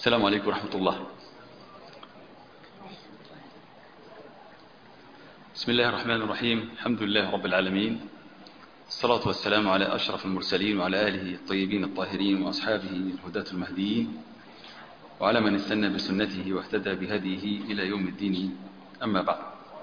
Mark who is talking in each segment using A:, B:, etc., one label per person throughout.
A: السلام عليكم ورحمة الله. بسم الله الرحمن الرحيم. الحمد لله رب العالمين، الصلاة والسلام على أشرف المرسلين وعلى آله الطيبين الطاهرين وأصحابه الهداة المهديين وعلى من استنى بسنته واهتدى بهديه إلى يوم الدين. أما بعد،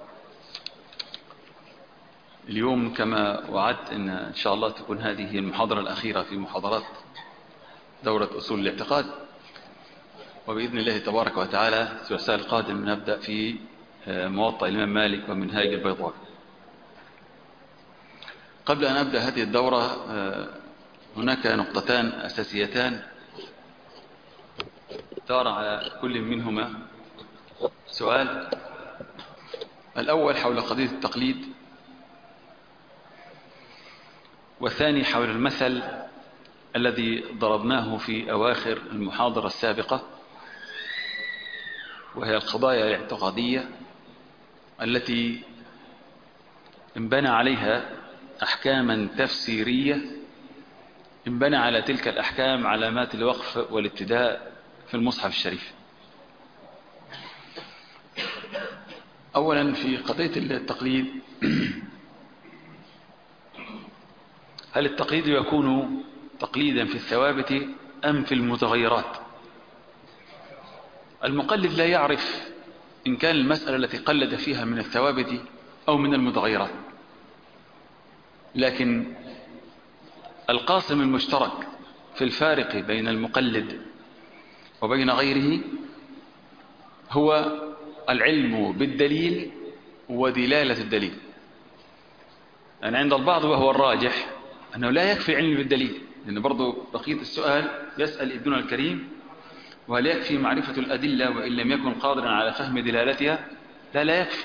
A: اليوم كما وعدت إن شاء الله تكون هذه المحاضرة الأخيرة في محاضرات دورة أصول الاعتقاد، وبإذن الله تبارك وتعالى في الثلاثاء القادم نبدأ في موطأ الإمام مالك ومنهاج البيضاوي. قبل أن أبدأ هذه الدورة هناك نقطتان أساسيتان دار على كل منهما سؤال. الأول حول قضية التقليد، والثاني حول المثل الذي ضربناه في أواخر المحاضرة السابقة، وهي القضايا الاعتقادية التي انبنى عليها أحكاما تفسيرية، انبنى على تلك الأحكام علامات الوقف والابتداء في المصحف الشريف. أولا في قضية التقليد، هل التقليد يكون تقليدا في الثوابت أم في المتغيرات؟ المقلد لا يعرف إن كان المسألة التي قلد فيها من الثوابت أو من المتغيرات، لكن القاسم المشترك في الفارق بين المقلد وبين غيره هو العلم بالدليل ودلالة الدليل. يعني عند البعض وهو الراجح أنه لا يكفي علم بالدليل، لأن برضو بقية السؤال يسأل ابننا الكريم: وهل يكفي معرفة الأدلة وإن لم يكن قادرا على فهم دلالتها؟ لا يكفي،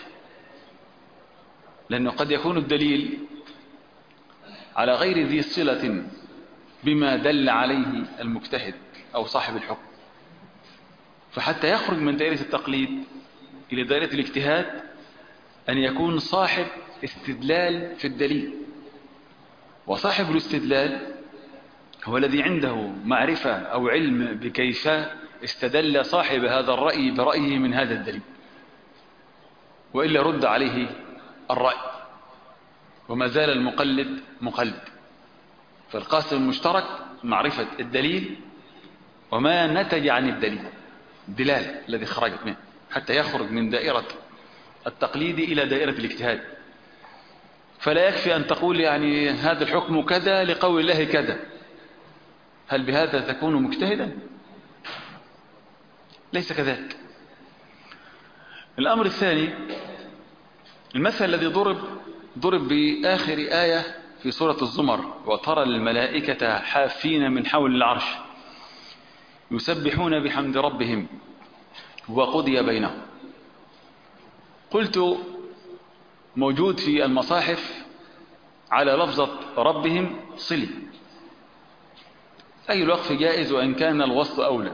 A: لأنه قد يكون الدليل على غير ذي صلة بما دل عليه المجتهد أو صاحب الحكم، فحتى يخرج من دائرة التقليد إلى دائرة الاجتهاد أن يكون صاحب استدلال في الدليل. وصاحب الاستدلال هو الذي عنده معرفة أو علم بكيف استدل صاحب هذا الرأي برأيه من هذا الدليل، وإلا رد عليه الرأي وما زال المقلد مقلد. فالقاسم المشترك معرفة الدليل وما نتج عن الدليل، الدلالة الذي خرجت منه، حتى يخرج من دائرة التقليد إلى دائرة الاجتهاد. فلا يكفي أن تقول يعني هذا الحكم كذا لقول الله كذا، هل بهذا تكون مجتهدا؟ ليس كذلك. الأمر الثاني، المثل الذي ضرب بآخر آية في سورة الزمر: وترى الملائكة حافين من حول العرش يسبحون بحمد ربهم وقضي بينهم. قلت موجود في المصاحف على لفظة ربهم صلي، أي الوقف جائز وإن كان الوصل أولى.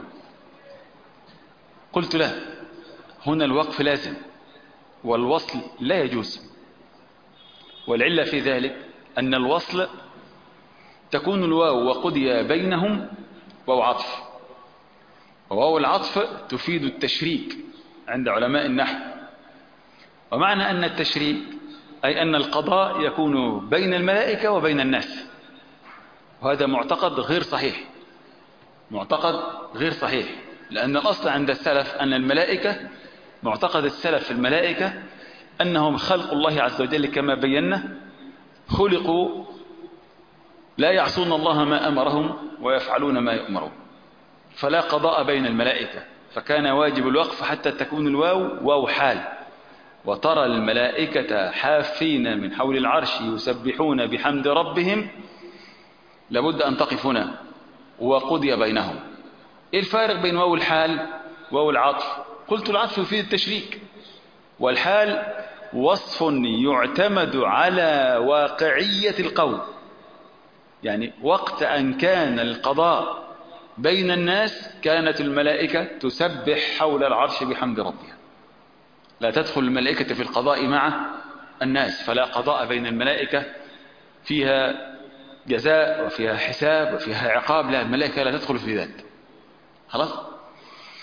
A: قلت لا، هنا الوقف لازم والوصل لا يجوز، والعلة في ذلك أن الوصل تكون الواو وقضي بينهم واو عطف، وواو العطف تفيد التشريك عند علماء النحو، ومعنى أن التشريك أي أن القضاء يكون بين الملائكة وبين الناس، وهذا معتقد غير صحيح، معتقد غير صحيح. لأن الأصل عند السلف أن الملائكة، معتقد السلف في الملائكة أنهم خلق الله عز وجل كما بينا، خلقوا لا يعصون الله ما أمرهم ويفعلون ما يؤمرون، فلا قضاء بين الملائكة، فكان واجب الوقف حتى تكون الواو واو حال. وترى الملائكة حافين من حول العرش يسبحون بحمد ربهم، لابد أن تقف هنا وقضي بينهم. إيه الفارق بين واو الحال وواو العطف؟ قلت العطف يفيد التشريك، والحال وصف يعتمد على واقعية القول، يعني وقت أن كان القضاء بين الناس كانت الملائكة تسبح حول العرش بحمد ربها. لا تدخل الملائكة في القضاء مع الناس، فلا قضاء بين الملائكة فيها جزاء وفيها حساب وفيها عقاب، لا، الملائكة لا تدخل في ذلك. خلاص؟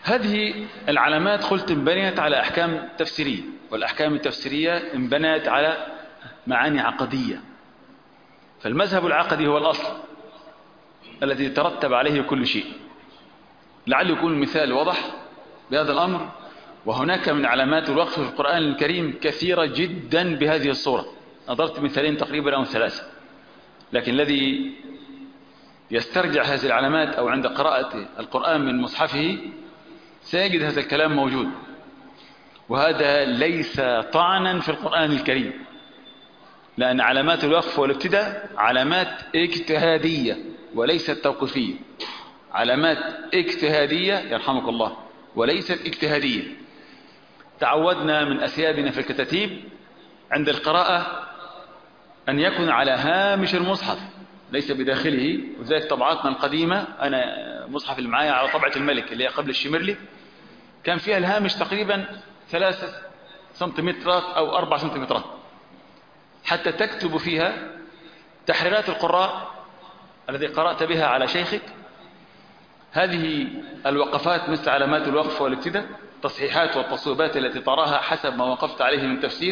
A: هذه العلامات قلت انبنيت على أحكام تفسيرية، والأحكام التفسيرية انبنت على معاني عقدية. فالمذهب العقدي هو الأصل الذي يترتب عليه كل شيء. لعل يكون المثال واضح بهذا الأمر. وهناك من علامات الوقف في القرآن الكريم كثيرة جدا بهذه الصورة. نظرت مثالين تقريبا أو ثلاثة، لكن الذي يسترجع هذه العلامات أو عند قراءة القرآن من مصحفه سيجد هذا الكلام موجود. وهذا ليس طعنا في القرآن الكريم، لأن علامات الوقف والابتداء علامات اجتهادية وليست توقيفية. علامات اجتهادية يرحمك الله وليست اجتهادية. تعودنا من أسيادنا في الكتاتيب عند القراءة أن يكون على هامش المصحف ليس بداخله. وذلك طبعاتنا القديمة، أنا مصحف اللي معايا على طبعة الملك اللي هي قبل الشمرلي، كان فيها الهامش تقريبا 3 سنتيمترات أو 4 سنتيمترات، حتى تكتب فيها تحريرات القراء الذي قرأت بها على شيخك، هذه الوقفات مثل علامات الوقف والابتداء، تصحيحات والتصويبات التي تراها حسب ما وقفت عليه من تفسير.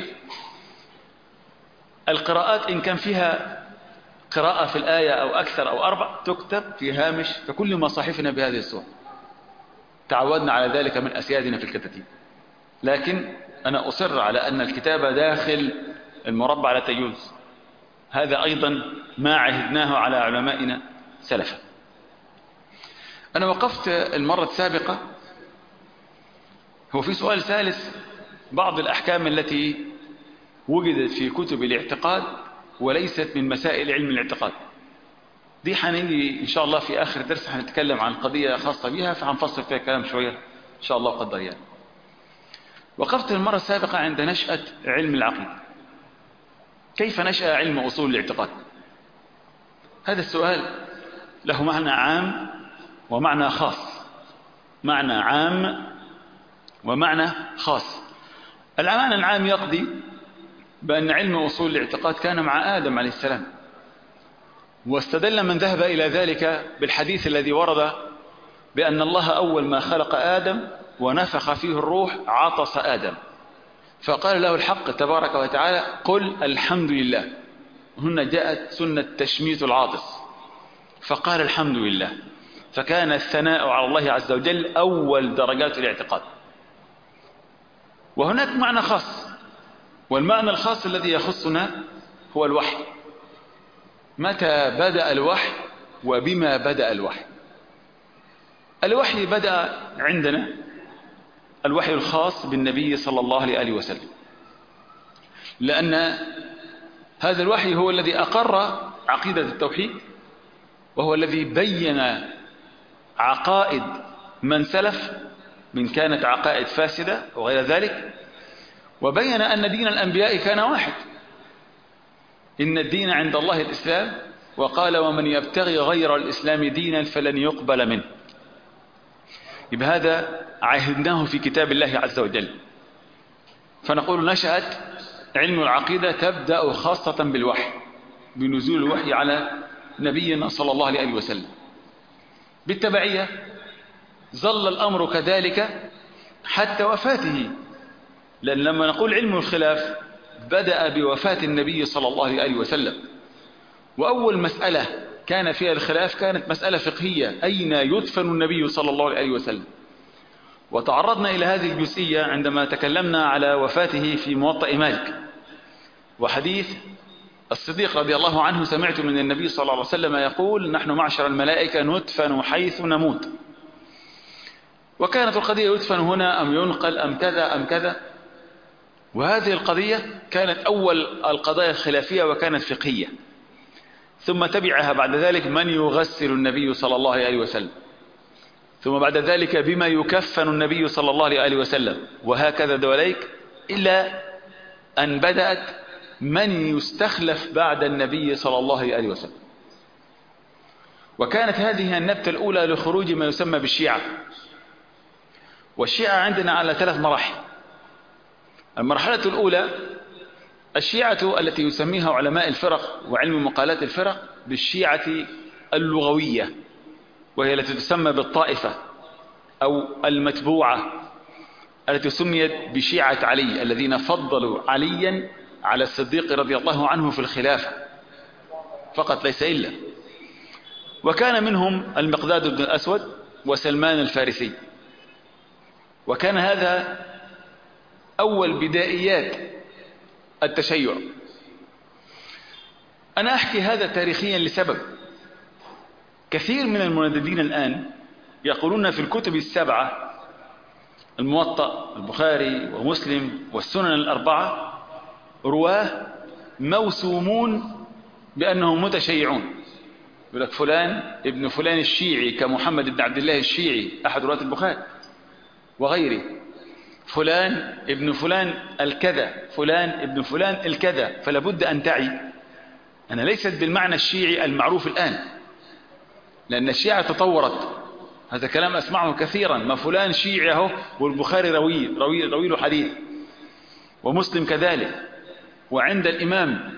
A: القراءات إن كان فيها قراءة في الآية أو أكثر أو 4 تكتب في هامش فكل مصاحفنا بهذه الصورة. تعودنا على ذلك من أسيادنا في الكتاتيب، لكن أنا أصر على أن الكتابة داخل المربع لا تجوز. هذا أيضا ما عهدناه على علمائنا سلفا. أنا وقفت المرة السابقة، هو في سؤال ثالث، بعض الأحكام التي وجدت في كتب الاعتقاد وليست من مسائل علم الاعتقاد، دي هنيجي إن شاء الله في آخر درس هنتكلم عن قضية خاصة بها، فهنفصل فيها كلام شوية إن شاء الله وقدر يعني. وقفت المرة السابقة عند نشأة علم العقيدة. كيف نشأ علم أصول الاعتقاد؟ هذا السؤال له معنى عام ومعنى خاص. معنى عام ومعنى خاص. المعنى العام يقضي بأن علم أصول الاعتقاد كان مع آدم عليه السلام، واستدل من ذهب إلى ذلك بالحديث الذي ورد بأن الله أول ما خلق آدم ونفخ فيه الروح عطس آدم، فقال له الحق تبارك وتعالى قل الحمد لله. هنا جاءت سنة تشميت العاطس، فقال الحمد لله، فكان الثناء على الله عز وجل أول درجات الاعتقاد. وهناك معنى خاص، والمعنى الخاص الذي يخصنا هو الوحي. متى بدأ الوحي وبما بدأ الوحي؟ الوحي بدأ عندنا الوحي الخاص بالنبي صلى الله عليه وسلم، لأن هذا الوحي هو الذي أقر عقيدة التوحيد، وهو الذي بين عقائد من سلف من كانت عقائد فاسدة وغير ذلك، وبين أن دين الأنبياء كان واحد، إن الدين عند الله الإسلام، وقال ومن يبتغي غير الإسلام دينا فلن يقبل منه. يبقى هذا عهدناه في كتاب الله عز وجل. فنقول نشأت علم العقيدة تبدأ خاصة بالوحي، بنزول الوحي على نبينا صلى الله عليه وسلم. بالتبعية ظل الأمر كذلك حتى وفاته، لأن لما نقول علم الخلاف بدأ بوفاة النبي صلى الله عليه وسلم، وأول مسألة كان فيها الخلاف كانت مسألة فقهية، أين يدفن النبي صلى الله عليه وسلم. وتعرضنا إلى هذه الجزئية عندما تكلمنا على وفاته في موطأ مالك، وحديث الصديق رضي الله عنه سمعت من النبي صلى الله عليه وسلم يقول نحن معشر الملائكة ندفن حيث نموت. وكانت القضية يدفن هنا أم ينقل أم كذا أم كذا، وهذه القضية كانت أول القضايا الخلافية وكانت فقهية، ثم تبعها بعد ذلك من يغسل النبي صلى الله عليه وسلم، ثم بعد ذلك بما يكفن النبي صلى الله عليه وسلم، وهكذا دواليك إلا أن بدأت من يستخلف بعد النبي صلى الله عليه وسلم. وكانت هذه النبتة الأولى لخروج ما يسمى بالشيعة. والشيعة عندنا على 3 مراحل. المرحلة الأولى الشيعة التي يسميها علماء الفرق وعلم مقالات الفرق بالشيعة اللغوية، وهي التي تسمى بالطائفة، أو المتبوعة التي سميت بشيعة علي، الذين فضلوا عليا على الصديق رضي الله عنه في الخلافة فقط ليس إلا. وكان منهم المقداد بن الأسود وسلمان الفارسي، وكان هذا أول بدائيات التشيع. أنا أحكي هذا تاريخيا لسبب: كثير من المنددين الآن يقولون في الكتب السبعة، الموطأ، البخاري ومسلم والسنن الأربعة، رواه موسومون بأنهم متشيعون. يقول لك فلان ابن فلان الشيعي كمحمد بن عبد الله الشيعي أحد رواة البخاري وغيره، فلان ابن فلان الكذا، فلان ابن فلان الكذا. فلا بد أن تعي أنا ليست بالمعنى الشيعي المعروف الآن، لأن الشيعة تطورت. هذا كلام أسمعه كثيرا: ما فلان شيعي اهو، والبخاري روي له حديث، ومسلم كذلك، وعند الإمام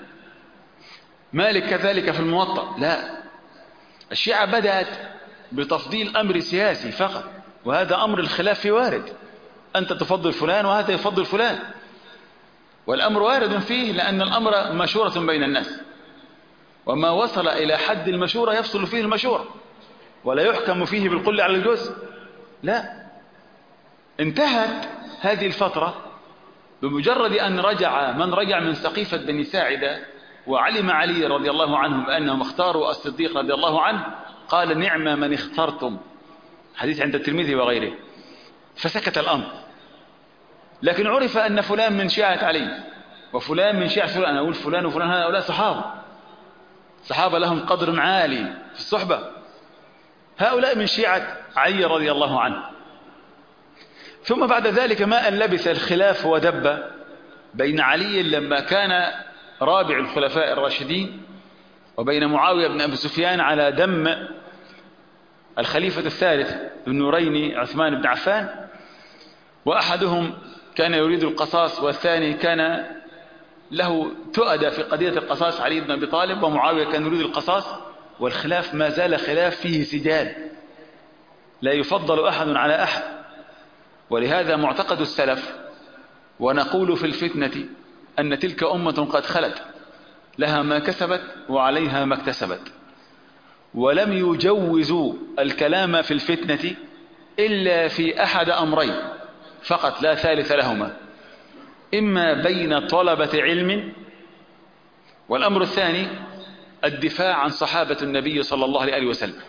A: مالك كذلك في الموطأ. لا، الشيعة بدأت بتفضيل أمر سياسي فقط، وهذا أمر الخلاف فيه وارد، أنت تفضل فلان وهذا يفضل فلان، والأمر وارد فيه، لأن الأمر مشورة بين الناس، وما وصل إلى حد المشورة يفصل فيه المشورة، ولا يحكم فيه بالقل على الجزء. لا، انتهت هذه الفترة بمجرد أن رجع من رجع من سقيفة بني ساعدة وعلم علي رضي الله عنه بأنهم اختاروا الصديق رضي الله عنه، قال: نعم من اخترتم، حديث عند الترمذي وغيره، فسكت الأمر. لكن عرف أن فلان من شيعة علي وفلان من شيعة فلان، أنا أقول فلان وفلان، هؤلاء صحابة لهم قدر عالي في الصحبة، هؤلاء من شيعة علي رضي الله عنه. ثم بعد ذلك ما أن لبث الخلاف ودب بين علي لما كان رابع الخلفاء الراشدين، وبين معاوية بن أبي سفيان على دم الخليفة الثالث ذو النورين عثمان بن عفان، وأحدهم كان يريد القصاص والثاني كان له تؤدى في قضية القصاص، علي بن أبي طالب، ومعاوية كان يريد القصاص، والخلاف ما زال خلاف فيه سجال، لا يفضل أحد على أحد. ولهذا معتقد السلف، ونقول في الفتنة أن تلك أمة قد خلت، لها ما كسبت وعليها ما اكتسبت، ولم يجوزوا الكلام في الفتنة إلا في أحد أمرين فقط لا ثالث لهما: إما بين طلبة علم، والأمر الثاني الدفاع عن صحابة النبي صلى الله عليه وسلم.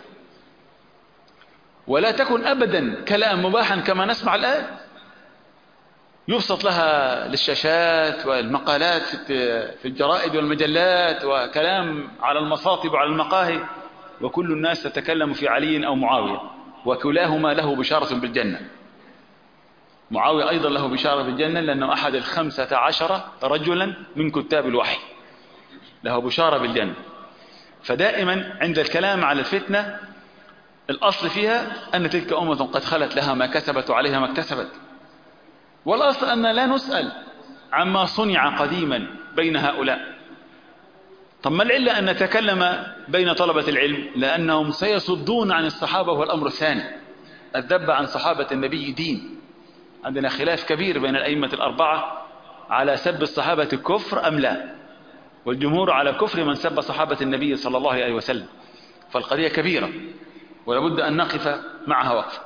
A: ولا تكن أبدا كلام مباحا كما نسمع الآن، يبسط لها للشاشات والمقالات في الجرائد والمجلات، وكلام على المصاطب وعلى المقاهي، وكل الناس تتكلم في علي أو معاوية، وكلاهما له بشارة بالجنة. معاوية أيضا له بشارة بالجنة، لأنه أحد 15 رجلا من كتاب الوحي، له بشارة بالجنة. فدائما عند الكلام على الفتنة الأصل فيها أن تلك أمة قد خلت، لها ما كسبت وعليها ما اكتسبت. والأصل أن لا نسأل عما صنع قديما بين هؤلاء. طب ما العلة أن نتكلم بين طلبة العلم؟ لأنهم سيصدون عن الصحابة، هو الأمر الثاني. الذب عن صحابة النبي دين. عندنا خلاف كبير بين الأئمة الأربعة على سب الصحابة كفر أم لا، والجمهور على كفر من سب صحابة النبي صلى الله عليه وسلم. فالقضية كبيرة ولابد أن نقف معها وقفة.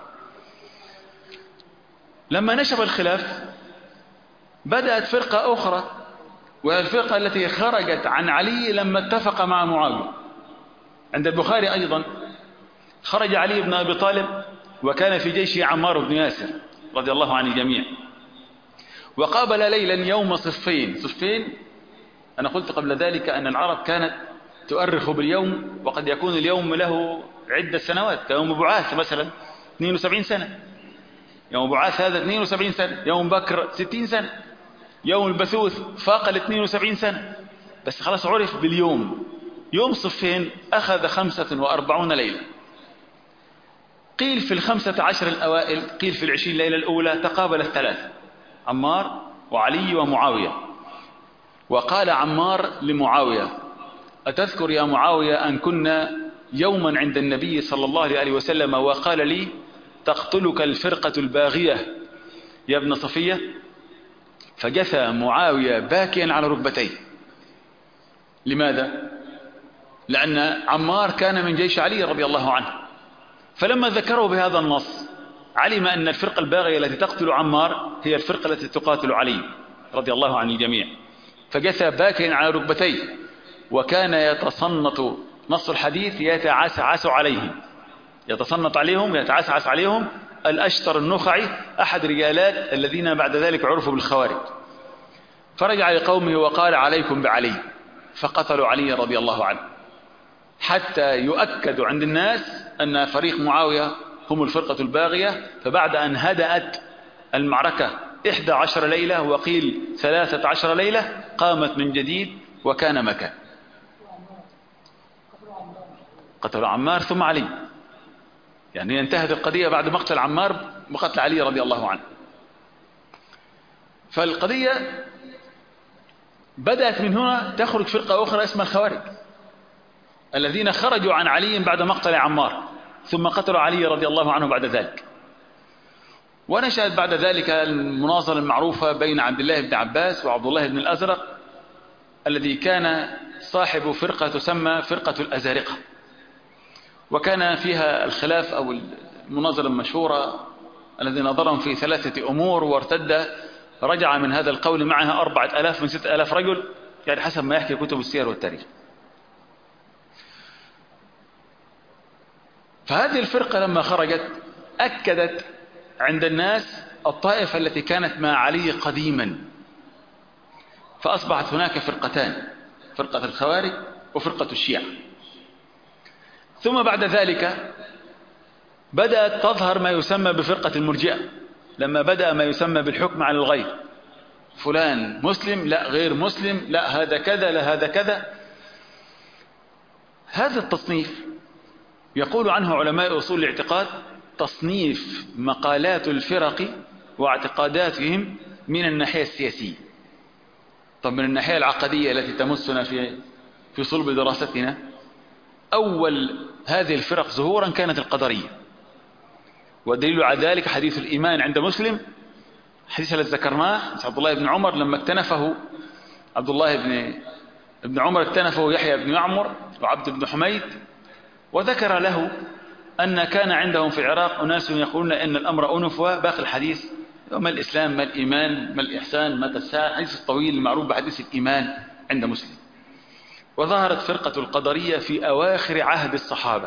A: لما نشب الخلاف بدأت فرقة أخرى، وهي الفرقة التي خرجت عن علي لما اتفق مع معاوية. عند البخاري أيضا خرج علي بن أبي طالب وكان في جيشه عمار بن ياسر رضي الله عن الجميع، وقابل ليلا يوم صفين. أنا قلت قبل ذلك أن العرب كانت تؤرخ باليوم، وقد يكون اليوم له عدة سنوات، كيوم بعاث مثلا 72 سنة، يوم بعاث هذا 72 سنة، يوم بكر 60 سنة، يوم البثوث فاق 72 سنة، بس خلاص عرف باليوم. يوم صفين أخذ 45 ليلة. قيل في 15 الأوائل، قيل في 20 ليلة الأولى تقابل الثلاثة، عمار وعلي ومعاوية. وقال عمار لمعاوية: أتذكر يا معاوية أن كنا يوما عند النبي صلى الله عليه وسلم وقال لي: تقتلك الفرقة الباغية يا ابن صفية؟ فجثى معاوية باكيا على ركبتيه. لماذا؟ لأن عمار كان من جيش علي رضي الله عنه، فلما ذكروا بهذا النص علم أن الفرقة الباغية التي تقتل عمار هي الفرقة التي تقاتل علي رضي الله عن الجميع، فجثى باكيا على ركبتيه، وكان يتصنط، نص الحديث، يتعسعس عليهم، يتصنط عليهم، يتعسعس عليهم الأشتر النخعي، أحد رجالات الذين بعد ذلك عرفوا بالخوارج. فرجع لقومه وقال عليكم بعلي، فقتلوا علي رضي الله عنه، حتى يؤكد عند الناس أن فريق معاوية هم الفرقة الباغية. فبعد أن هدأت المعركة 11 ليلة وقيل 13 ليلة قامت من جديد وكان مكان. قتلوا عمار ثم علي، يعني انتهت القضية بعد مقتل عمار بقتل علي رضي الله عنه. فالقضية بدأت من هنا تخرج فرقة أخرى اسمها الخوارج، الذين خرجوا عن علي بعد مقتل عمار ثم قتلوا علي رضي الله عنه بعد ذلك. ونشأت بعد ذلك المناظرة المعروفة بين عبد الله بن عباس وعبد الله بن الأزرق، الذي كان صاحب فرقة تسمى فرقة الأزارقة، وكان فيها الخلاف أو المناظرة المشهورة الذي نظرهم في 3 أمور، وارتد رجع من هذا القول معها 4000 من 6000 رجل، يعني حسب ما يحكي كتب السير والتاريخ. فهذه الفرقة لما خرجت أكدت عند الناس الطائفة التي كانت مع علي قديما، فأصبحت هناك فرقتان، فرقة الخوارج وفرقة الشيعة. ثم بعد ذلك بدأت تظهر ما يسمى بفرقة المرجئة، لما بدأ ما يسمى بالحكم على الغير، فلان مسلم لا غير مسلم، لا هذا كذا لا هذا كذا. هذا التصنيف يقول عنه علماء أصول الاعتقاد تصنيف مقالات الفرق واعتقاداتهم من الناحية السياسية. طب من الناحية العقدية التي تمسنا في صلب دراستنا، أول هذه الفرق ظهورا كانت القدرية، والدليل على ذلك حديث الإيمان عند مسلم، حديث الذي ذكرناه عبد الله بن عمر لما اكتنفه عبد الله بن عمر، اكتنفه يحيى بن يعمر وعبد بن حميد، وذكر له أن كان عندهم في العراق أناس يقولون إن الأمر أنف، وباقي الحديث ما الإسلام ما الإيمان ما الإحسان ما الساعة، الحديث الطويل المعروف بحديث الإيمان عند مسلم. وظهرت فرقة القدرية في أواخر عهد الصحابة،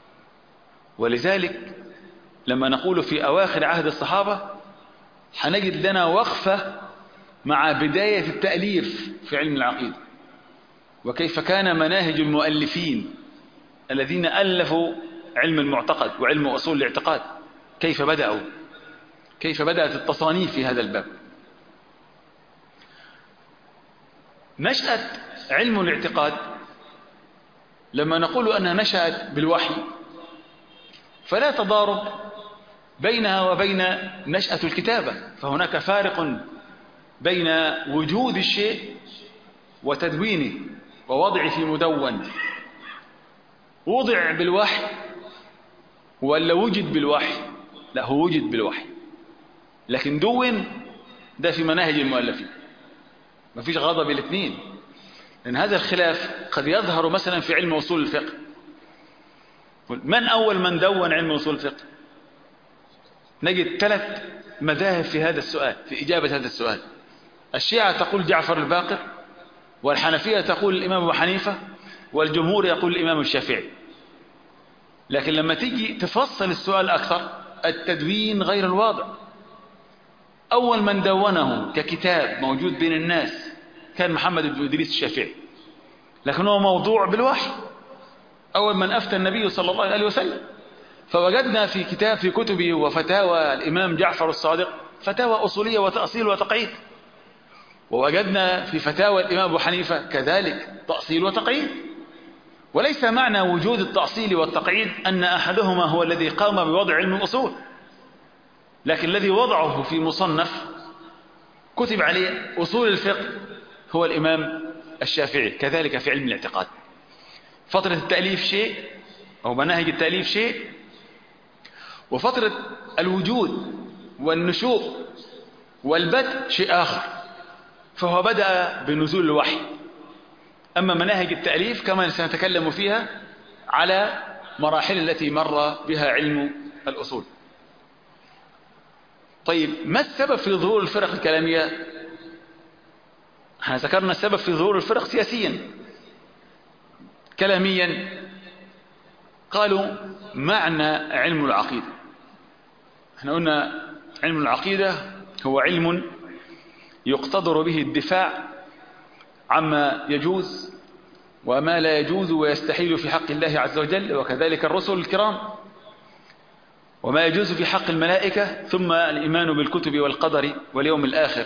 A: ولذلك لما نقول في أواخر عهد الصحابة حنجد لنا وقفة مع بداية التأليف في علم العقيدة، وكيف كان مناهج المؤلفين الذين ألفوا علم المعتقد وعلم أصول الاعتقاد، كيف بدأت التصانيف في هذا الباب. نشأت علم الاعتقاد لما نقول أنها نشأت بالوحي، فلا تضارب بينها وبين نشأة الكتابة، فهناك فارق بين وجود الشيء وتدوينه ووضعه في مدون. وضع بالوحي ولا وجد بالوحي؟ لا، هو وجد بالوحي، لكن دون ده في مناهج المؤلفين، ما فيش غضب الاثنين، لأن هذا الخلاف قد يظهر مثلا في علم أصول الفقه. من أول من دون علم أصول الفقه؟ نجد 3 مذاهب في هذا السؤال، في إجابة هذا السؤال. الشيعة تقول جعفر الباقر، والحنفية تقول الإمام أبو حنيفة، والجمهور يقول الإمام الشافعي. لكن لما تيجي تفصل السؤال أكثر، التدوين غير الواضع. أول من دونه ككتاب موجود بين الناس كان محمد بن إدريس الشافعي، لكن هو موضوع بالوحي. أول من أفتى النبي صلى الله عليه وسلم، فوجدنا في كتبه وفتاوى الإمام جعفر الصادق فتاوى أصولية وتأصيل وتقعيد، ووجدنا في فتاوى الإمام أبو حنيفة كذلك تأصيل وتقعيد. وليس معنى وجود التأصيل والتقعيد أن أحدهما هو الذي قام بوضع علم الأصول، لكن الذي وضعه في مصنف كتب عليه أصول الفقه هو الإمام الشافعي. كذلك في علم الاعتقاد، فترة التأليف شيء أو مناهج التأليف شيء، وفترة الوجود والنشوء والبدء شيء آخر، فهو بدأ بنزول الوحي. أما مناهج التأليف كما سنتكلم فيها على مراحل التي مر بها علم الأصول. طيب ما السبب في ظهور الفرق الكلامية؟ احنا ذكرنا السبب في ظهور الفرق سياسيا. كلاميا قالوا معنى علم العقيدة. احنا قلنا علم العقيدة هو علم يقتضر به الدفاع عما يجوز وما لا يجوز ويستحيل في حق الله عز وجل، وكذلك الرسل الكرام، وما يجوز في حق الملائكة، ثم الإيمان بالكتب والقدر واليوم الآخر.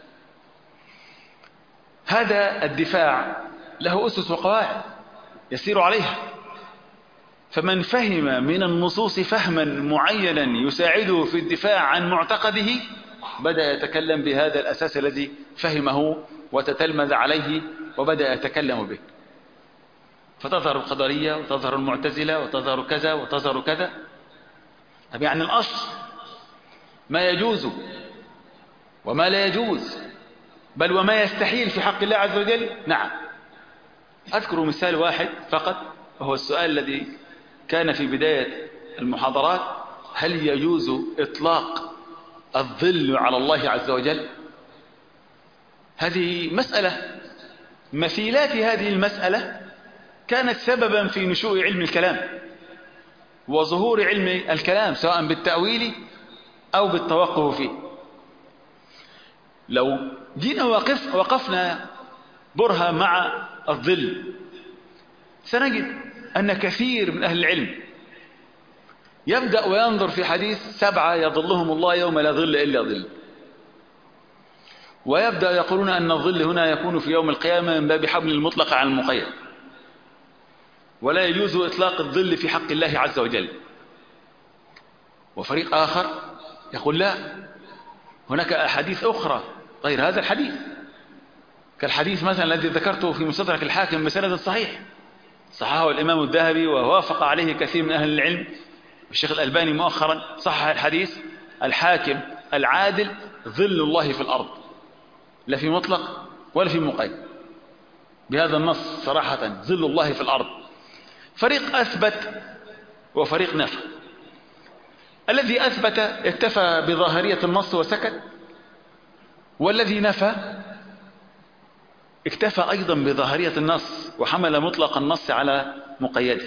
A: هذا الدفاع له أسس وقواعد يسير عليها، فمن فهم من النصوص فهما معينا يساعده في الدفاع عن معتقده بدأ يتكلم بهذا الأساس الذي فهمه وتتلمذ عليه وبدأ يتكلم به، فتظهر القدرية وتظهر المعتزلة وتظهر كذا وتظهر كذا. طب يعني الأصل ما يجوز وما لا يجوز، بل وما يستحيل في حق الله عز وجل. نعم، أذكر مثال واحد فقط، وهو السؤال الذي كان في بداية المحاضرات: هل يجوز إطلاق الظل على الله عز وجل؟ هذه مسألة، مثيلات هذه المسألة كانت سببا في نشوء علم الكلام وظهور علم الكلام، سواء بالتأويل أو بالتوقف فيه. لو جينا وقفنا برهة مع الظل، سنجد أن كثير من أهل العلم يبدأ وينظر في حديث 7 يظلهم الله يوم لا ظل إلا ظل، ويبدأ يقولون أن الظل هنا يكون في يوم القيامة من باب حمل المطلق على المقيد، ولا يجوز إطلاق الظل في حق الله عز وجل. وفريق آخر يقول لا، هناك أحاديث أخرى غير هذا الحديث، كالحديث مثلا الذي ذكرته في مستدرك الحاكم بسند صحيح، صححه الإمام الذهبي ووافق عليه كثير من أهل العلم، الشيخ الألباني مؤخرا صحح الحديث: الحاكم العادل ظل الله في الأرض، لا في مطلق ولا في مقيد، بهذا النص صراحة: ظل الله في الأرض. فريق أثبت وفريق نفى. الذي أثبت اكتفى بظاهرية النص وسكت، والذي نفى اكتفى أيضا بظاهرية النص وحمل مطلق النص على مقيده.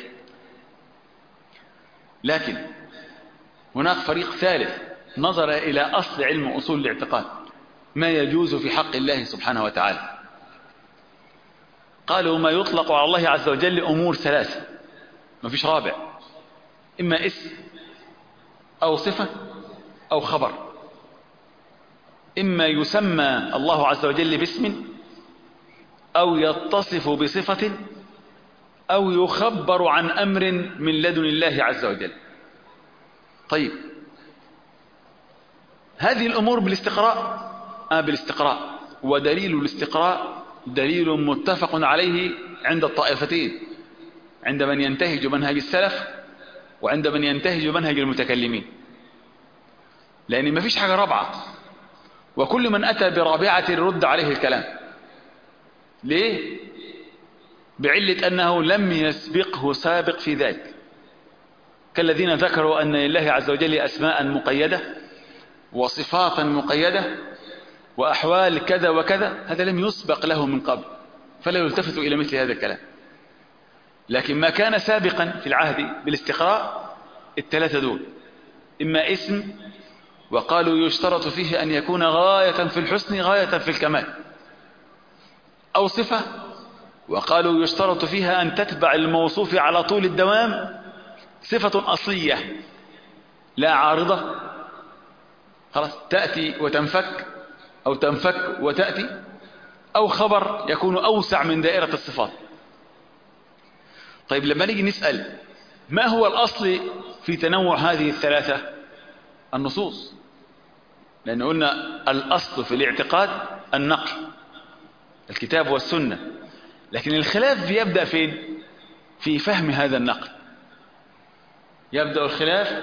A: لكن هناك فريق ثالث نظر إلى أصل علم أصول الاعتقاد، ما يجوز في حق الله سبحانه وتعالى. قالوا ما يطلق على الله عز وجل أمور 3، ما فيش رابع: إما اسم أو صفة أو خبر. إما يسمى الله عز وجل باسم، أو يتصف بصفة، أو يخبر عن أمر من لدن الله عز وجل. طيب هذه الأمور بالاستقراء؟ بالاستقراء، ودليل الاستقراء دليل متفق عليه عند الطائفتين، عند من ينتهج منهج السلف وعند من ينتهج منهج المتكلمين، لأن ما فيش حاجة رابعة، وكل من أتى برابعة رد عليه الكلام. ليه؟ بعلة أنه لم يسبقه سابق في ذلك، كالذين ذكروا أن لله عز وجل أسماء مقيدة وصفات مقيدة وأحوال كذا وكذا، هذا لم يسبق له من قبل، فلا يلتفت إلى مثل هذا الكلام. لكن ما كان سابقا في العهد بالاستقراء 3 دول: إما اسم، وقالوا يشترط فيه أن يكون غاية في الحسن غاية في الكمال، أو صفة، وقالوا يشترط فيها أن تتبع الموصوف على طول الدوام صفة أصلية لا عارضة، خلاص تأتي وتنفك أو تنفك وتأتي، أو خبر يكون أوسع من دائرة الصفات. طيب لما نيجي نسأل ما هو الأصل في تنوع هذه ال3؟ النصوص، لأن قلنا الأصل في الاعتقاد النقل، الكتاب والسنة، لكن الخلاف يبدأ فين؟ في فهم هذا النقل. يبدأ الخلاف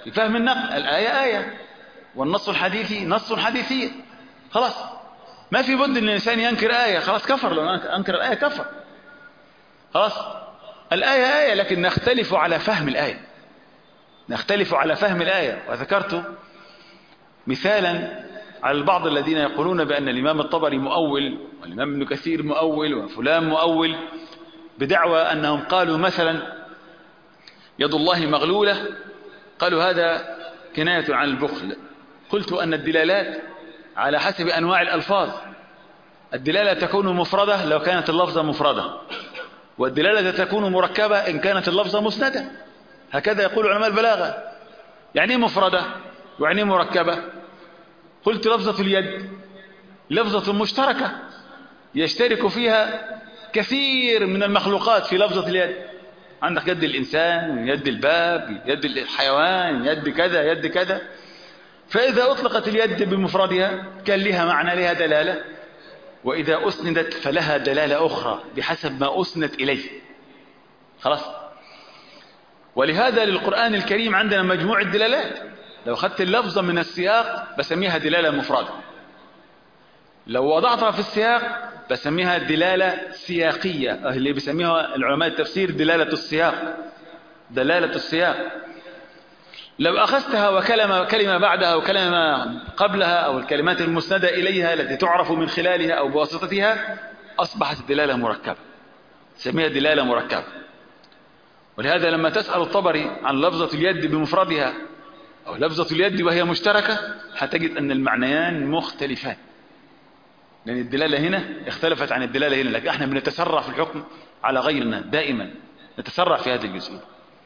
A: في فهم النقل. الآية آية والنص الحديثي نص حديثي، خلاص ما في بد ان الانسان ينكر آية، خلاص كفر، لو انكر الآية كفر، خلاص. الآية آية لكن نختلف على فهم الآية، نختلف على فهم الآية. وذكرت مثالا على البعض الذين يقولون بأن الإمام الطبري مؤول والإمام ابن كثير مؤول وفلان مؤول، بدعوى أنهم قالوا مثلا يد الله مغلولة، قالوا هذا كناية عن البخل. قلت أن الدلالات على حسب أنواع الألفاظ، الدلالة تكون مفردة لو كانت اللفظة مفردة، والدلالة تكون مركبة إن كانت اللفظة مسندة، هكذا يقول علماء البلاغة. يعني مفردة ويعني مركبة. قلت لفظة اليد لفظة مشتركة يشترك فيها كثير من المخلوقات في لفظة اليد، عندك يد الإنسان، يد الباب، يد الحيوان، يد كذا يد كذا. فإذا أطلقت اليد بمفردها كان لها معنى، لها دلالة، وإذا أسندت فلها دلالة أخرى بحسب ما أسندت إليه، خلاص. ولهذا للقرآن الكريم عندنا مجموعة دلالات، لو أخذت اللفظة من السياق بسميها دلالة مفردة، لو وضعتها في السياق بسميها دلالة سياقية، اللي بيسميها العلماء التفسير دلالة السياق، دلالة السياق. لو أخذتها وكلمة بعدها وكلمة قبلها أو الكلمات المسندة إليها التي تعرف من خلالها أو بواسطتها أصبحت الدلالة مركبة، سميها دلالة مركبة. ولهذا لما تسأل الطبري عن لفظة اليد بمفردها أو لفظة اليد وهي مشتركة هتجد أن المعنيان مختلفان، لأن الدلالة هنا اختلفت عن الدلالة هنا، لكن احنا بنتسرع في الحكم على غيرنا، دائما نتسرع في هذه الجزئية.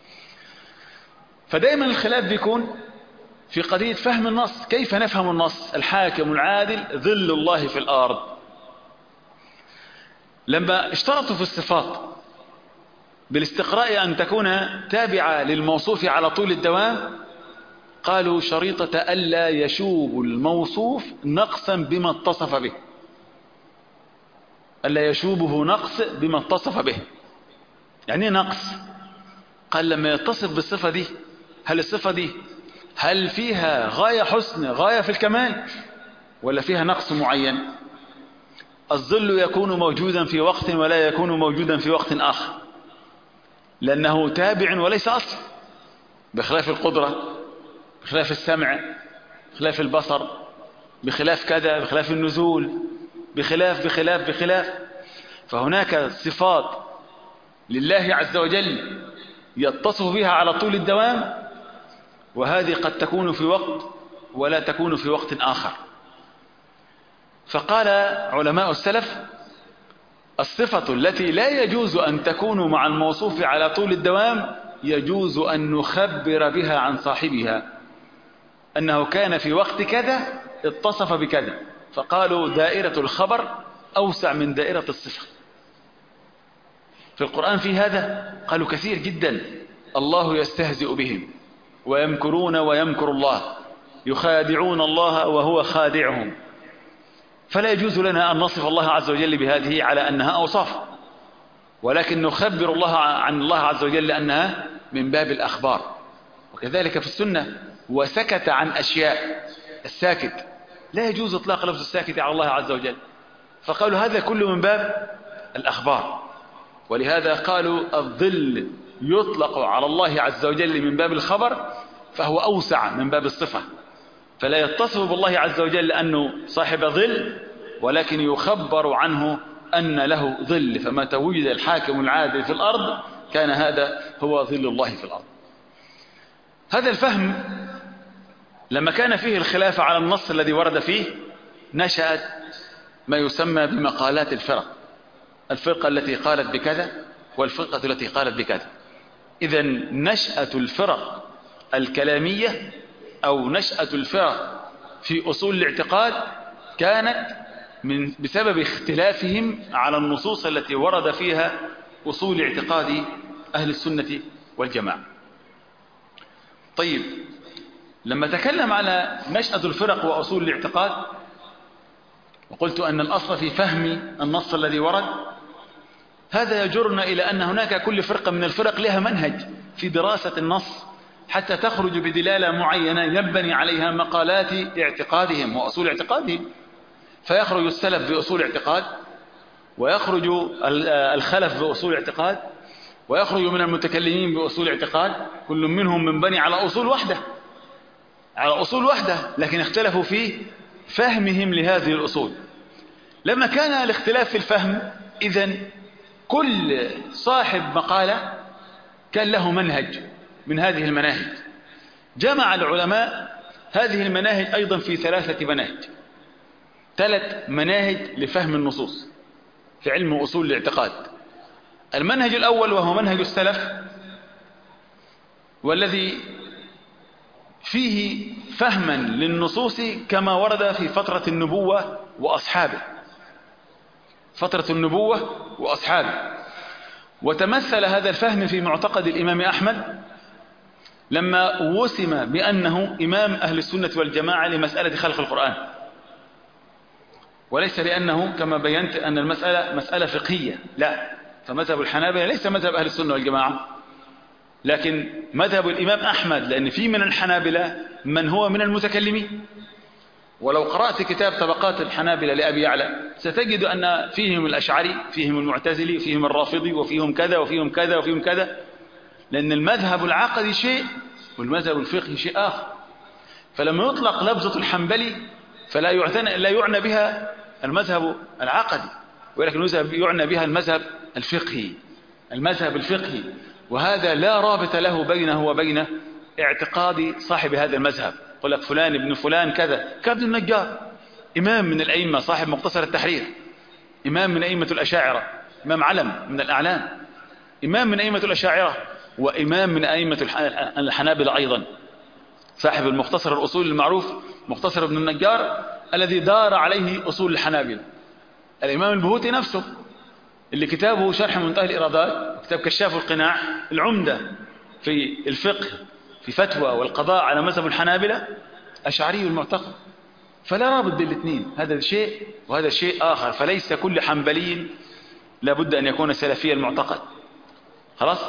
A: فدائما الخلاف بيكون في قضية فهم النص، كيف نفهم النص. الحاكم العادل ظل الله في الأرض. لما اشترطوا في الصفات بالاستقراء أن تكون تابعة للموصوف على طول الدوام، قالوا شريطة ألا يشوب الموصوف نقصا بما اتصف به، ألا يشوبه نقص بما اتصف به. يعني ايه نقص؟ قال لما يتصف بالصفة دي، هل الصفة دي هل فيها غاية حسن، غاية في الكمال، ولا فيها نقص معين؟ الظل يكون موجودا في وقت ولا يكون موجودا في وقت آخر، لأنه تابع وليس أصل، بخلاف القدرة، بخلاف السمع، بخلاف البصر، بخلاف كذا، بخلاف النزول، بخلاف بخلاف بخلاف. فهناك صفات لله عز وجل يتصف بها على طول الدوام، وهذه قد تكون في وقت ولا تكون في وقت آخر. فقال علماء السلف الصفة التي لا يجوز أن تكون مع الموصوف على طول الدوام يجوز أن نخبر بها عن صاحبها أنه كان في وقت كذا اتصف بكذا، فقالوا دائرة الخبر أوسع من دائرة الصفة. في القرآن في هذا قالوا كثير جدا، الله يستهزئ بهم ويمكرون ويمكر الله يخادعون الله وهو خادعهم. فلا يجوز لنا أن نصف الله عز وجل بهذه على أنها أوصاف، ولكن نخبر الله عن الله عز وجل لأنها من باب الأخبار. وكذلك في السنة وسكت عن أشياء، الساكت لا يجوز إطلاق لفظ الساكت على الله عز وجل، فقالوا هذا كله من باب الأخبار. ولهذا قالوا الظل يطلق على الله عز وجل من باب الخبر فهو أوسع من باب الصفة، فلا يتصف بالله عز وجل أنه صاحب ظل، ولكن يخبر عنه أن له ظل. فما توجد الحاكم العادل في الأرض كان هذا هو ظل الله في الأرض. هذا الفهم لما كان فيه الخلاف على النص الذي ورد فيه نشأت ما يسمى بمقالات الفرق، الفرقة التي قالت بكذا والفرقة التي قالت بكذا. إذن نشأة الفرق الكلامية أو نشأة الفرق في أصول الاعتقاد كانت بسبب اختلافهم على النصوص التي ورد فيها أصول اعتقاد أهل السنة والجماعة. طيب، لما تكلم على نشأة الفرق وأصول الاعتقاد وقلت أن الأصل في فهم النص الذي ورد، هذا يجرنا إلى أن هناك كل فرقة من الفرق لها منهج في دراسة النص حتى تخرج بدلالة معينة يبني عليها مقالات اعتقادهم وأصول اعتقادهم. فيخرج السلف بأصول اعتقاد، ويخرج الخلف بأصول اعتقاد، ويخرج من المتكلمين بأصول اعتقاد، كل منهم منبني على أصول واحدة، لكن اختلفوا في فهمهم لهذه الأصول. لما كان الاختلاف في الفهم، إذن كل صاحب مقالة كان له منهج من هذه المناهج. جمع العلماء هذه المناهج أيضا في 3 مناهج، 3 مناهج لفهم النصوص في علم أصول الاعتقاد. المنهج الأول وهو منهج السلف، والذي فيه فهما للنصوص كما ورد في فترة النبوة وأصحابه، وتمثل هذا الفهم في معتقد الإمام أحمد لما وسم بأنه إمام أهل السنة والجماعة لمسألة خلق القرآن، وليس لأنه كما بينت أن المسألة مسألة فقهية، لا، فمذهب الحنابلة ليس مذهب أهل السنة والجماعة، لكن مذهب الإمام أحمد، لأن في من الحنابلة من هو من المتكلمين. ولو قرأت كتاب طبقات الحنابلة لأبي يعلى ستجد أن فيهم الأشعري، فيهم المعتزلي، فيهم الرافضي، وفيهم كذا وفيهم كذا وفيهم كذا، لأن المذهب العقدي شيء والمذهب الفقهي شيء آخر. فلما يطلق لفظة الحنبلي فلا يعنى بها المذهب العقدي، ولكن يعنى بها المذهب الفقهي، وهذا لا رابط له بينه وبين اعتقاد صاحب هذا المذهب. يقول لك فلان ابن فلان كذا، كابن النجار إمام من الأئمة، صاحب مختصر التحرير، إمام من أئمة الأشاعرة، إمام علم من الأعلام، إمام من أئمة الأشاعرة، وإمام من أئمة الحنابلة أيضا، صاحب المختصر الأصول المعروف مختصر ابن النجار الذي دار عليه أصول الحنابلة. الإمام البهوتي نفسه اللي كتابه شرح منتهى الإرادات، كتاب كشاف القناع، العمدة في الفقه في فتوى والقضاء على مذهب الحنابلة، أشعري المعتقد. فلا رابط بين الاثنين، هذا شيء وهذا شيء آخر. فليس كل حنبلي لابد أن يكون سلفي المعتقد. خلاص.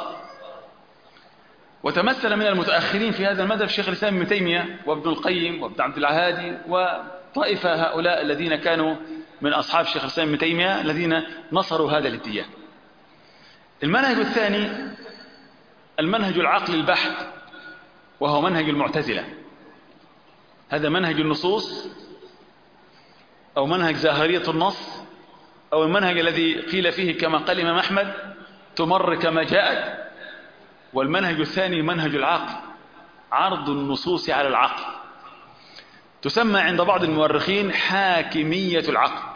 A: وتمثل من المتأخرين في هذا المذهب شيخ الإسلام ابن تيمية وابن القيم وابن عبد الهادي وطائفة هؤلاء الذين كانوا من أصحاب شيخ الإسلام ابن تيمية الذين نصروا هذا الاتجاه. المنهج الثاني المنهج العقل البحت، وهو منهج المعتزلة. هذا منهج النصوص، أو منهج ظاهرية النص، أو المنهج الذي قيل فيه كما قال الإمام أحمد تمر كما جاءت. والمنهج الثاني منهج العقل، عرض النصوص على العقل، تسمى عند بعض المؤرخين حاكمية العقل.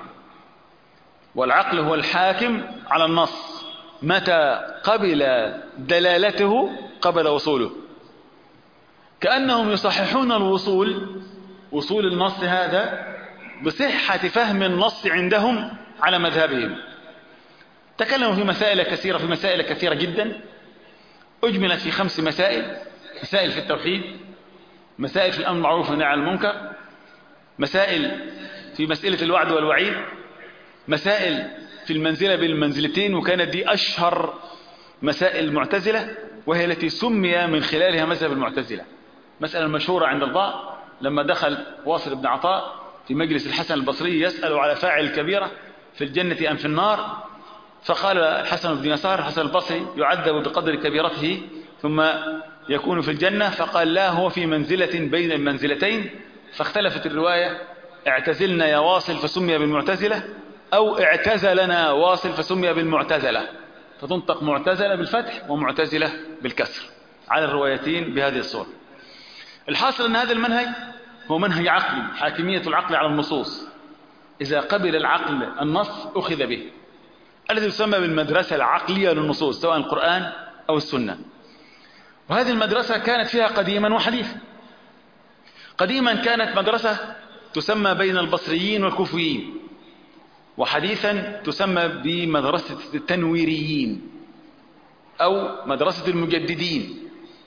A: والعقل هو الحاكم على النص، متى قبل دلالته قبل وصوله. كأنهم يصححون وصول النص هذا بصحة فهم النص عندهم على مذهبهم. تكلموا في مسائل كثيرة جدا، أجملت في 5 مسائل: مسائل في التوحيد، مسائل في الأمر بالمعروف والنهي عن المنكر، مسائل في مسألة الوعد والوعيد، مسائل في المنزلة بين المنزلتين، وكانت دي أشهر مسائل المعتزلة، وهي التي سمي من خلالها مذهب المعتزلة. مسألة مشهورة عند البعض لما دخل واصل بن عطاء في مجلس الحسن البصري يسأل على فاعل الكبيرة في الجنة أم في النار، فقال الحسن بن يسار الحسن البصري يعذب بقدر كبيرته ثم يكون في الجنة، فقال لا، هو في منزلة بين المنزلتين. فاختلفت الرواية: اعتزلنا يا واصل فسمي بالمعتزلة، أو اعتزلنا واصل فسمي بالمعتزلة، فتنطق معتزلة بالفتح ومعتزلة بالكسر على الروايتين بهذه الصورة. الحاصل أن هذا المنهج هو منهج عقلي، حاكمية العقل على النصوص. إذا قبل العقل النص أخذ به، الذي يسمى بالمدرسة العقلية للنصوص سواء القرآن أو السنة. وهذه المدرسة كانت فيها قديما وحديثا. قديما كانت مدرسة تسمى بين البصريين والكوفيين، وحديثا تسمى بمدرسة التنويريين أو مدرسة المجددين،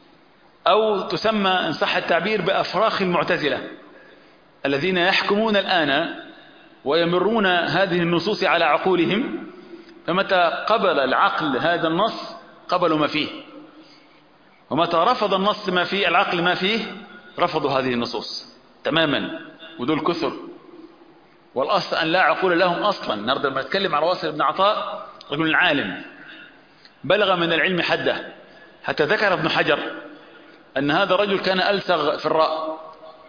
A: أو تسمى إن صح التعبير بأفراخ المعتزلة، الذين يحكمون الآن ويمرون هذه النصوص على عقولهم، فمتى قبل العقل هذا النص قبلوا ما فيه. ومتى رفض النص ما فيه العقل ما فيه رفضوا هذه النصوص تماما، ودول كثر. والأصل أن لا عقول لهم أصلا. النهارده لما نتكلم على واصل بن عطاء رجل عالم بلغ من العلم حده، حتى ذكر ابن حجر أن هذا الرجل كان ألسغ في الراء،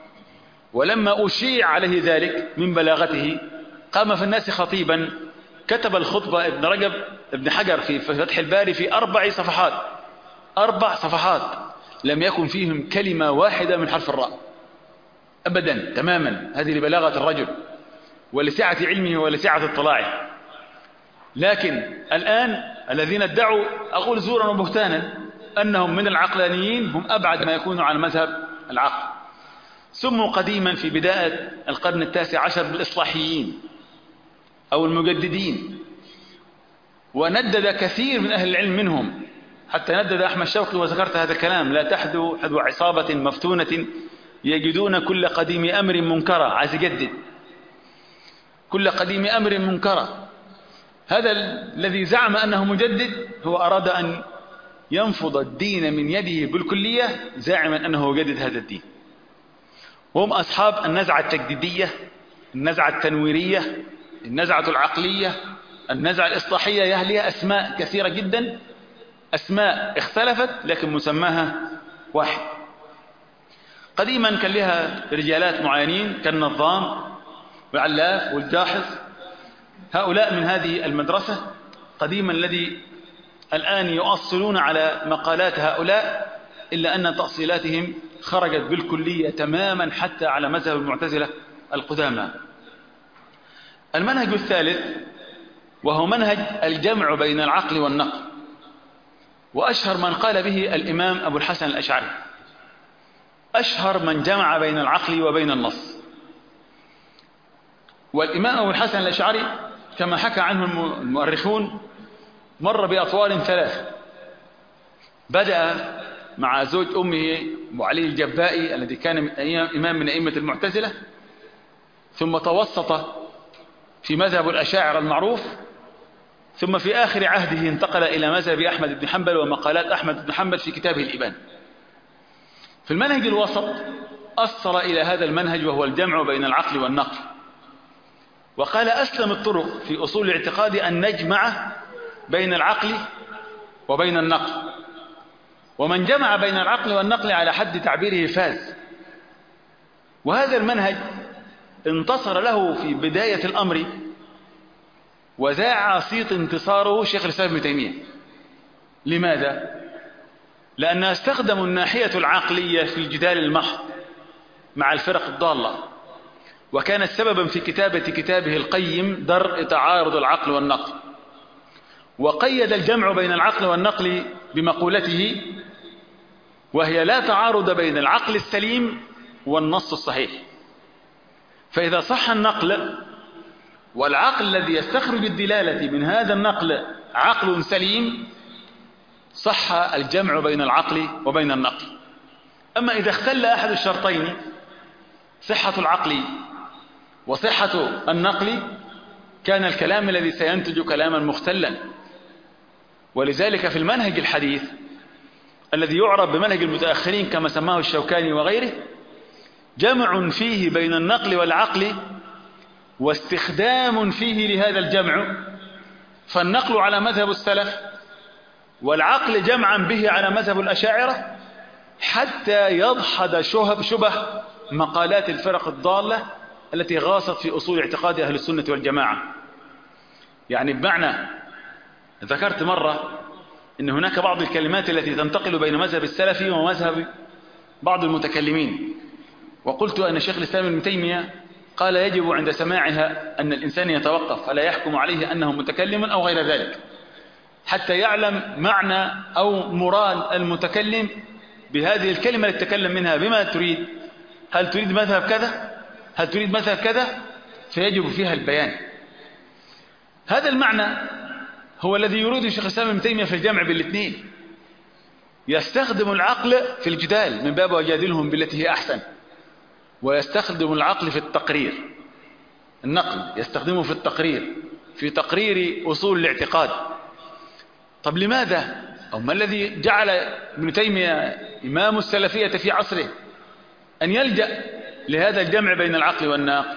A: ولما أشيع عليه ذلك من بلاغته قام في الناس خطيبا، كتب الخطبة ابن رجب ابن حجر في فتح الباري في 4 صفحات، 4 صفحات لم يكن فيهم كلمة واحدة من حرف الراء أبدا تماما. هذه لبلاغة الرجل ولسعة علمه ولسعة اطلاعه. لكن الآن الذين ادعوا، أقول زورا وبهتانا، أنهم من العقلانيين هم أبعد ما يكونوا عن مذهب العقل. سموا قديما في بداية القرن 19 بالإصلاحيين أو المجددين، وندد كثير من أهل العلم منهم، حتى ندد أحمد شوقي وذكرت هذا الكلام: لا تحدو حدو عصابة مفتونة يجدون كل قديم أمر منكرا. عايز يجدد كل قديم أمر منكرا. هذا الذي زعم أنه مجدد هو أراد أن ينفض الدين من يده بالكلية، زاعما أنه يجدد هذا الدين. وهم أصحاب النزعة التجديدية، النزعة التنويرية، النزعة العقلية، النزعة الإصلاحية. لها أسماء كثيرة جدا، أسماء اختلفت لكن مسماها واحد. قديما كان لها رجالات معينين كالنظام والعلاف والجاحظ، هؤلاء من هذه المدرسة قديما، الذي الآن يؤصلون على مقالات هؤلاء، إلا أن تأصيلاتهم خرجت بالكلية تماما حتى على مذهب المعتزلة القدامى. المنهج الثالث وهو منهج الجمع بين العقل والنقل، وأشهر من قال به الإمام أبو الحسن الأشعري، أشهر من جمع بين العقل وبين النص. والإمام أبو الحسن الأشعري كما حكى عنه المؤرخون مر بأطوال 3. بدأ مع زوج أمه أبو علي الجبائي الذي كان إمام من أئمة المعتزلة، ثم توسط في مذهب الأشاعرة المعروف، ثم في آخر عهده انتقل إلى مذهب أحمد بن حنبل ومقالات أحمد بن حنبل في كتابه الإبان. في المنهج الوسط أصل إلى هذا المنهج وهو الجمع بين العقل والنقل، وقال أسلم الطرق في أصول الاعتقاد أن نجمع بين العقل وبين النقل، ومن جمع بين العقل والنقل على حد تعبيره فاز. وهذا المنهج انتصر له في بداية الأمر وذاع صيت انتصاره شيخ الإسلام ابن تيمية. لماذا؟ لأن استخدموا الناحية العقلية في الجدال المحض مع الفرق الضالة، وكانت سببا في كتابه القيم درء تعارض العقل والنقل. وقيد الجمع بين العقل والنقل بمقولته، وهي لا تعارض بين العقل السليم والنص الصحيح. فإذا صح النقل والعقل الذي يستخرج الدلالة من هذا النقل عقل سليم، صح الجمع بين العقل وبين النقل. أما إذا اختل أحد الشرطين، صحة العقل وصحة النقل، كان الكلام الذي سينتج كلاما مختلا. ولذلك في المنهج الحديث الذي يعرف بمنهج المتأخرين كما سماه الشوكاني وغيره، جمع فيه بين النقل والعقل واستخدام فيه لهذا الجمع، فالنقل على مذهب السلف والعقل جمعا به على مذهب الأشاعرة، حتى يدحض شبه مقالات الفرق الضالة التي غاصت في أصول اعتقاد أهل السنة والجماعة. يعني بمعنى، ذكرت مرة أن هناك بعض الكلمات التي تنتقل بين مذهب السلفي ومذهب بعض المتكلمين، وقلت أن شيخ الإسلام ابن تيمية قال يجب عند سماعها أن الإنسان يتوقف فلا يحكم عليه أنه متكلم أو غير ذلك، حتى يعلم معنى أو مراد المتكلم بهذه الكلمة التي تتكلم منها بما تريد. هل تريد مذهب كذا؟ هل تريد مذهب كذا؟ فيجب فيها البيان. هذا المعنى هو الذي يريد شيخ الإسلام ابن تيمية في الجمع بالاثنين. يستخدم العقل في الجدال من باب وجادلهم بالتي هي أحسن، ويستخدم العقل في التقرير. النقل يستخدمه في التقرير، في تقرير أصول الاعتقاد. طب لماذا أو ما الذي جعل ابن تيمية إمام السلفية في عصره أن يلجأ لهذا الجمع بين العقل والنقل؟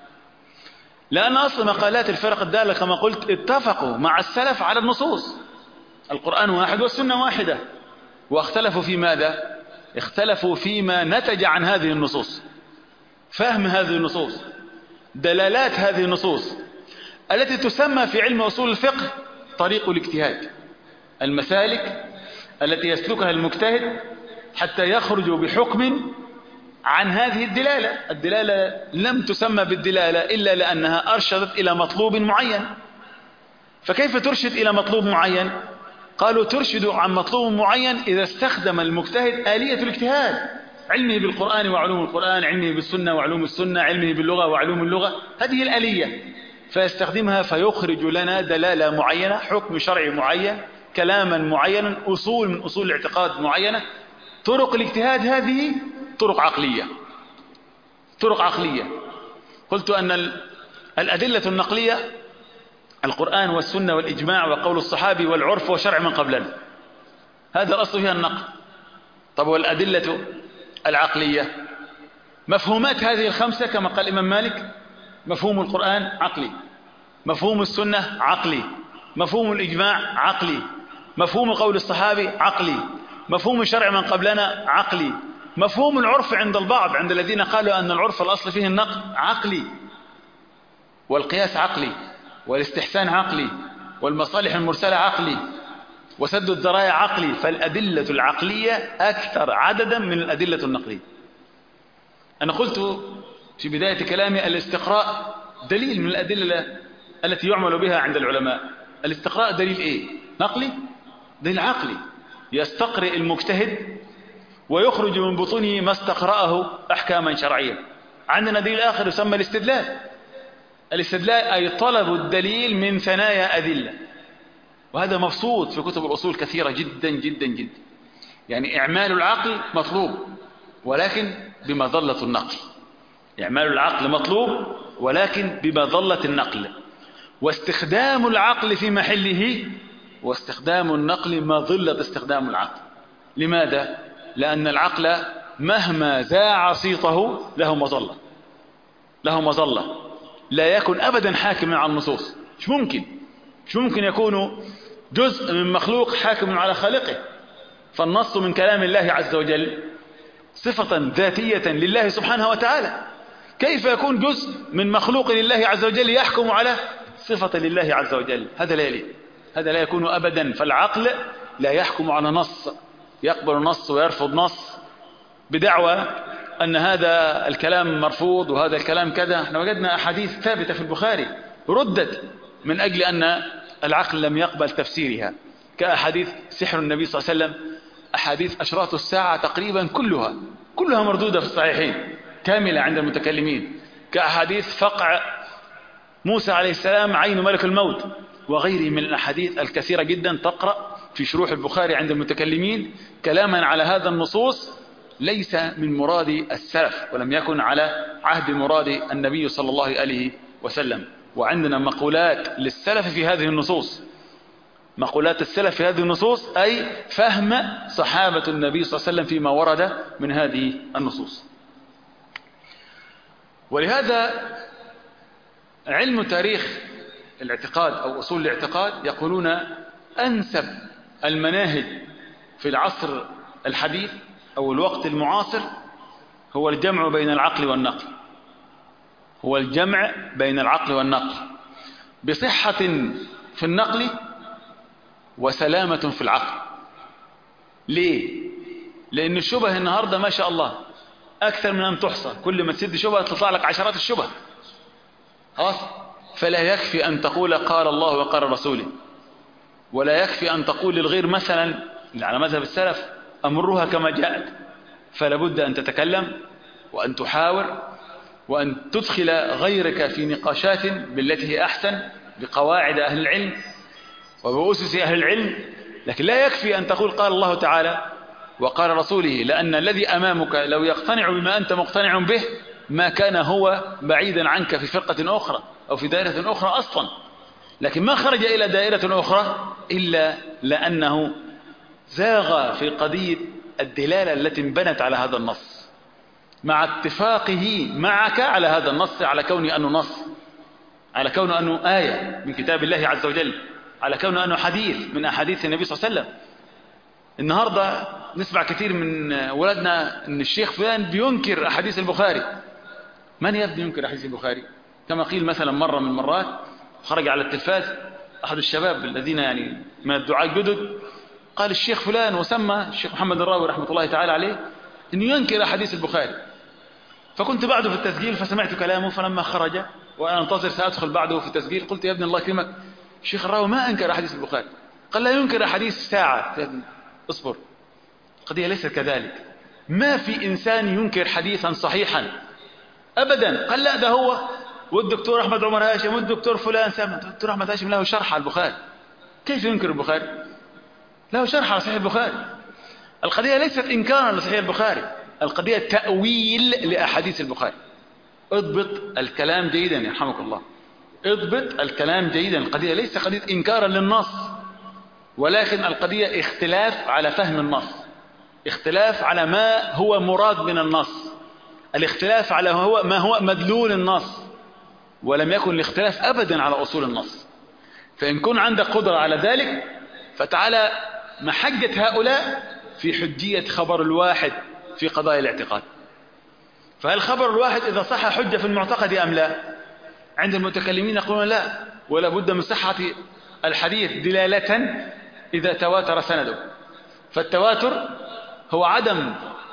A: لأن أصل مقالات الفرق الدالة كما قلت اتفقوا مع السلف على النصوص، القرآن واحد والسنة واحدة، واختلفوا في ماذا؟ اختلفوا فيما نتج عن هذه النصوص، فهم هذه النصوص، دلالات هذه النصوص التي تسمى في علم أصول الفقه طريق الاجتهاد، المسالك التي يسلكها المجتهد حتى يخرج بحكم عن هذه الدلالة. الدلالة لم تسمى بالدلالة إلا لأنها أرشدت إلى مطلوب معين. فكيف ترشد إلى مطلوب معين؟ قالوا ترشد عن مطلوب معين إذا استخدم المجتهد آلية الاجتهاد، علمه بالقرآن وعلوم القرآن، علمه بالسنة وعلوم السنة، علمه باللغة وعلوم اللغة، هذه الآلية فيستخدمها فيخرج لنا دلالة معينة، حكم شرعي معين، كلاما معينا، أصول من أصول الاعتقاد معينة. طرق الاجتهاد هذه طرق عقلية، طرق عقلية. قلت أن الأدلة النقلية القرآن والسنة والإجماع وقول الصحابي والعرف وشرع من قبلنا، هذا الأصل فيها النقل. طب والأدلة العقلية مفهومات هذه الخمسة كما قال الإمام مالك: مفهوم القرآن عقلي، مفهوم السنة عقلي، مفهوم الإجماع عقلي، مفهوم قول الصحابي عقلي، مفهوم الشرع من قبلنا عقلي، مفهوم العرف عند البعض، عند الذين قالوا أن العرف الأصل فيه النقل، عقلي، والقياس عقلي، والاستحسان عقلي، والمصالح المرسلة عقلي، وسد الذرائع عقلي. فالأدلة العقلية أكثر عددا من الأدلة النقلية. أنا قلت في بداية كلامي الاستقراء دليل من الأدلة التي يعمل بها عند العلماء. الاستقراء دليل إيه؟ نقلي؟ دليل عقلي. يستقرئ المجتهد ويخرج من بطونه ما استقرأه أحكاما شرعية. عندنا دليل آخر يسمى الاستدلال. الاستدلال أي طلب الدليل من ثنايا أدلة، وهذا مبسوط في كتب الأصول كثيرة جدا جدا جدا. يعني إعمال العقل مطلوب ولكن بمظلة النقل، إعمال العقل مطلوب ولكن بمظلة النقل، واستخدام العقل في محله، واستخدام النقل مظلة استخدام العقل. لماذا؟ لأن العقل مهما ذاع صيته له مظلة، له مظلة، لا يكن أبدا حاكما على النصوص. مش ممكن يكون جزء من مخلوق حاكم على خالقه. فالنص من كلام الله عز وجل صفة ذاتية لله سبحانه وتعالى، كيف يكون جزء من مخلوق لله عز وجل يحكم على صفة لله عز وجل؟ هذا لا يليق، هذا لا يكون أبدا. فالعقل لا يحكم على نص، يقبل نص ويرفض نص بدعوى أن هذا الكلام مرفوض وهذا الكلام كذا. احنا وجدنا أحاديث ثابتة في البخاري ردت من أجل أن العقل لم يقبل تفسيرها، كأحاديث سحر النبي صلى الله عليه وسلم، أحاديث أشراط الساعة تقريبا كلها مردودة في الصحيحين كاملة عند المتكلمين، كأحاديث فقع موسى عليه السلام عين ملك الموت، وغيره من الأحاديث الكثيرة جدا تقرأ في شروح البخاري عند المتكلمين كلاما على هذا النصوص ليس من مراد السلف، ولم يكن على عهد مراد النبي صلى الله عليه وسلم. وعندنا مقولات للسلف في هذه النصوص، مقولات السلف في هذه النصوص أي فهم صحابة النبي صلى الله عليه وسلم فيما ورد من هذه النصوص. ولهذا علم تاريخ الاعتقاد أو أصول الاعتقاد يقولون أنسب المناهج في العصر الحديث أو الوقت المعاصر هو الجمع بين العقل والنقل، هو الجمع بين العقل والنقل بصحة في النقل وسلامة في العقل. ليه؟ لأن الشبه النهاردة ما شاء الله أكثر من أن تحصى، كل ما تسد شبه تطلع لك عشرات الشبه. خلاص، فلا يكفي أن تقول قال الله وقال رسوله، ولا يكفي أن تقول للغير مثلا على مذهب السلف أمرها كما جاءت، فلا بد أن تتكلم وأن تحاور وأن تدخل غيرك في نقاشات بالتي هي أحسن بقواعد أهل العلم وبأسس أهل العلم. لكن لا يكفي أن تقول قال الله تعالى وقال رسوله، لأن الذي أمامك لو يقتنع بما أنت مقتنع به ما كان هو بعيدا عنك في فرقة أخرى أو في دائرة أخرى أصلا، لكن ما خرج إلى دائرة أخرى إلا لأنه زاغ في قضية الدلالة التي انبنت على هذا النص، مع اتفاقه معك على هذا النص، على كونه أنه نص، على كونه أنه آية من كتاب الله عز وجل، على كونه أنه حديث من أحاديث النبي صلى الله عليه وسلم. النهاردة نسمع كثير من ولدنا أن الشيخ فلان بينكر أحاديث البخاري. من يبدو ينكر أحاديث البخاري؟ كما قيل مثلا مرة من المرات خرج على التلفاز أحد الشباب الذين يعني من الدعاء الجدد، قال الشيخ فلان، وسمى الشيخ محمد الراوي رحمة الله تعالى عليه أنه ينكر أحاديث البخاري. فكنت بعده في التسجيل فسمعت كلامه، فلما خرج وأنا أنتظر سأدخل بعده في التسجيل قلت يا ابن الله يكرمك، الشيخ الراوي ما أنكر أحاديث البخاري. قال لا ينكر أحاديث ساعة. يا ابن اصبر، القضية ليست كذلك. ما في إنسان ينكر حديثا صحيحا أبدا. قال لا، ده هو والدكتور أحمد عمر هاشم والدكتور فلان سامع. الدكتور أحمد هاشم له شرح على البخاري، كيف ينكر البخاري؟ له شرح على صحيح البخاري. القضية ليست إنكارا لصحيح البخاري، القضية تأويل لأحاديث البخاري. اضبط الكلام جيدا يرحمك الله، اضبط الكلام جيدا. القضية ليس قضية إنكارا للنص، ولكن القضية اختلاف على فهم النص، اختلاف على ما هو مراد من النص، الاختلاف على ما هو مدلول النص، ولم يكن الاختلاف أبدا على أصول النص. فإن كن عندك قدرة على ذلك فتعالى محجة هؤلاء في حجية خبر الواحد في قضايا الاعتقاد. فهل خبر الواحد إذا صح حجة في المعتقد أم لا؟ عند المتكلمين يقولون لا، ولا بد من صحة الحديث دلالة إذا تواتر سنده. فالتواتر هو عدم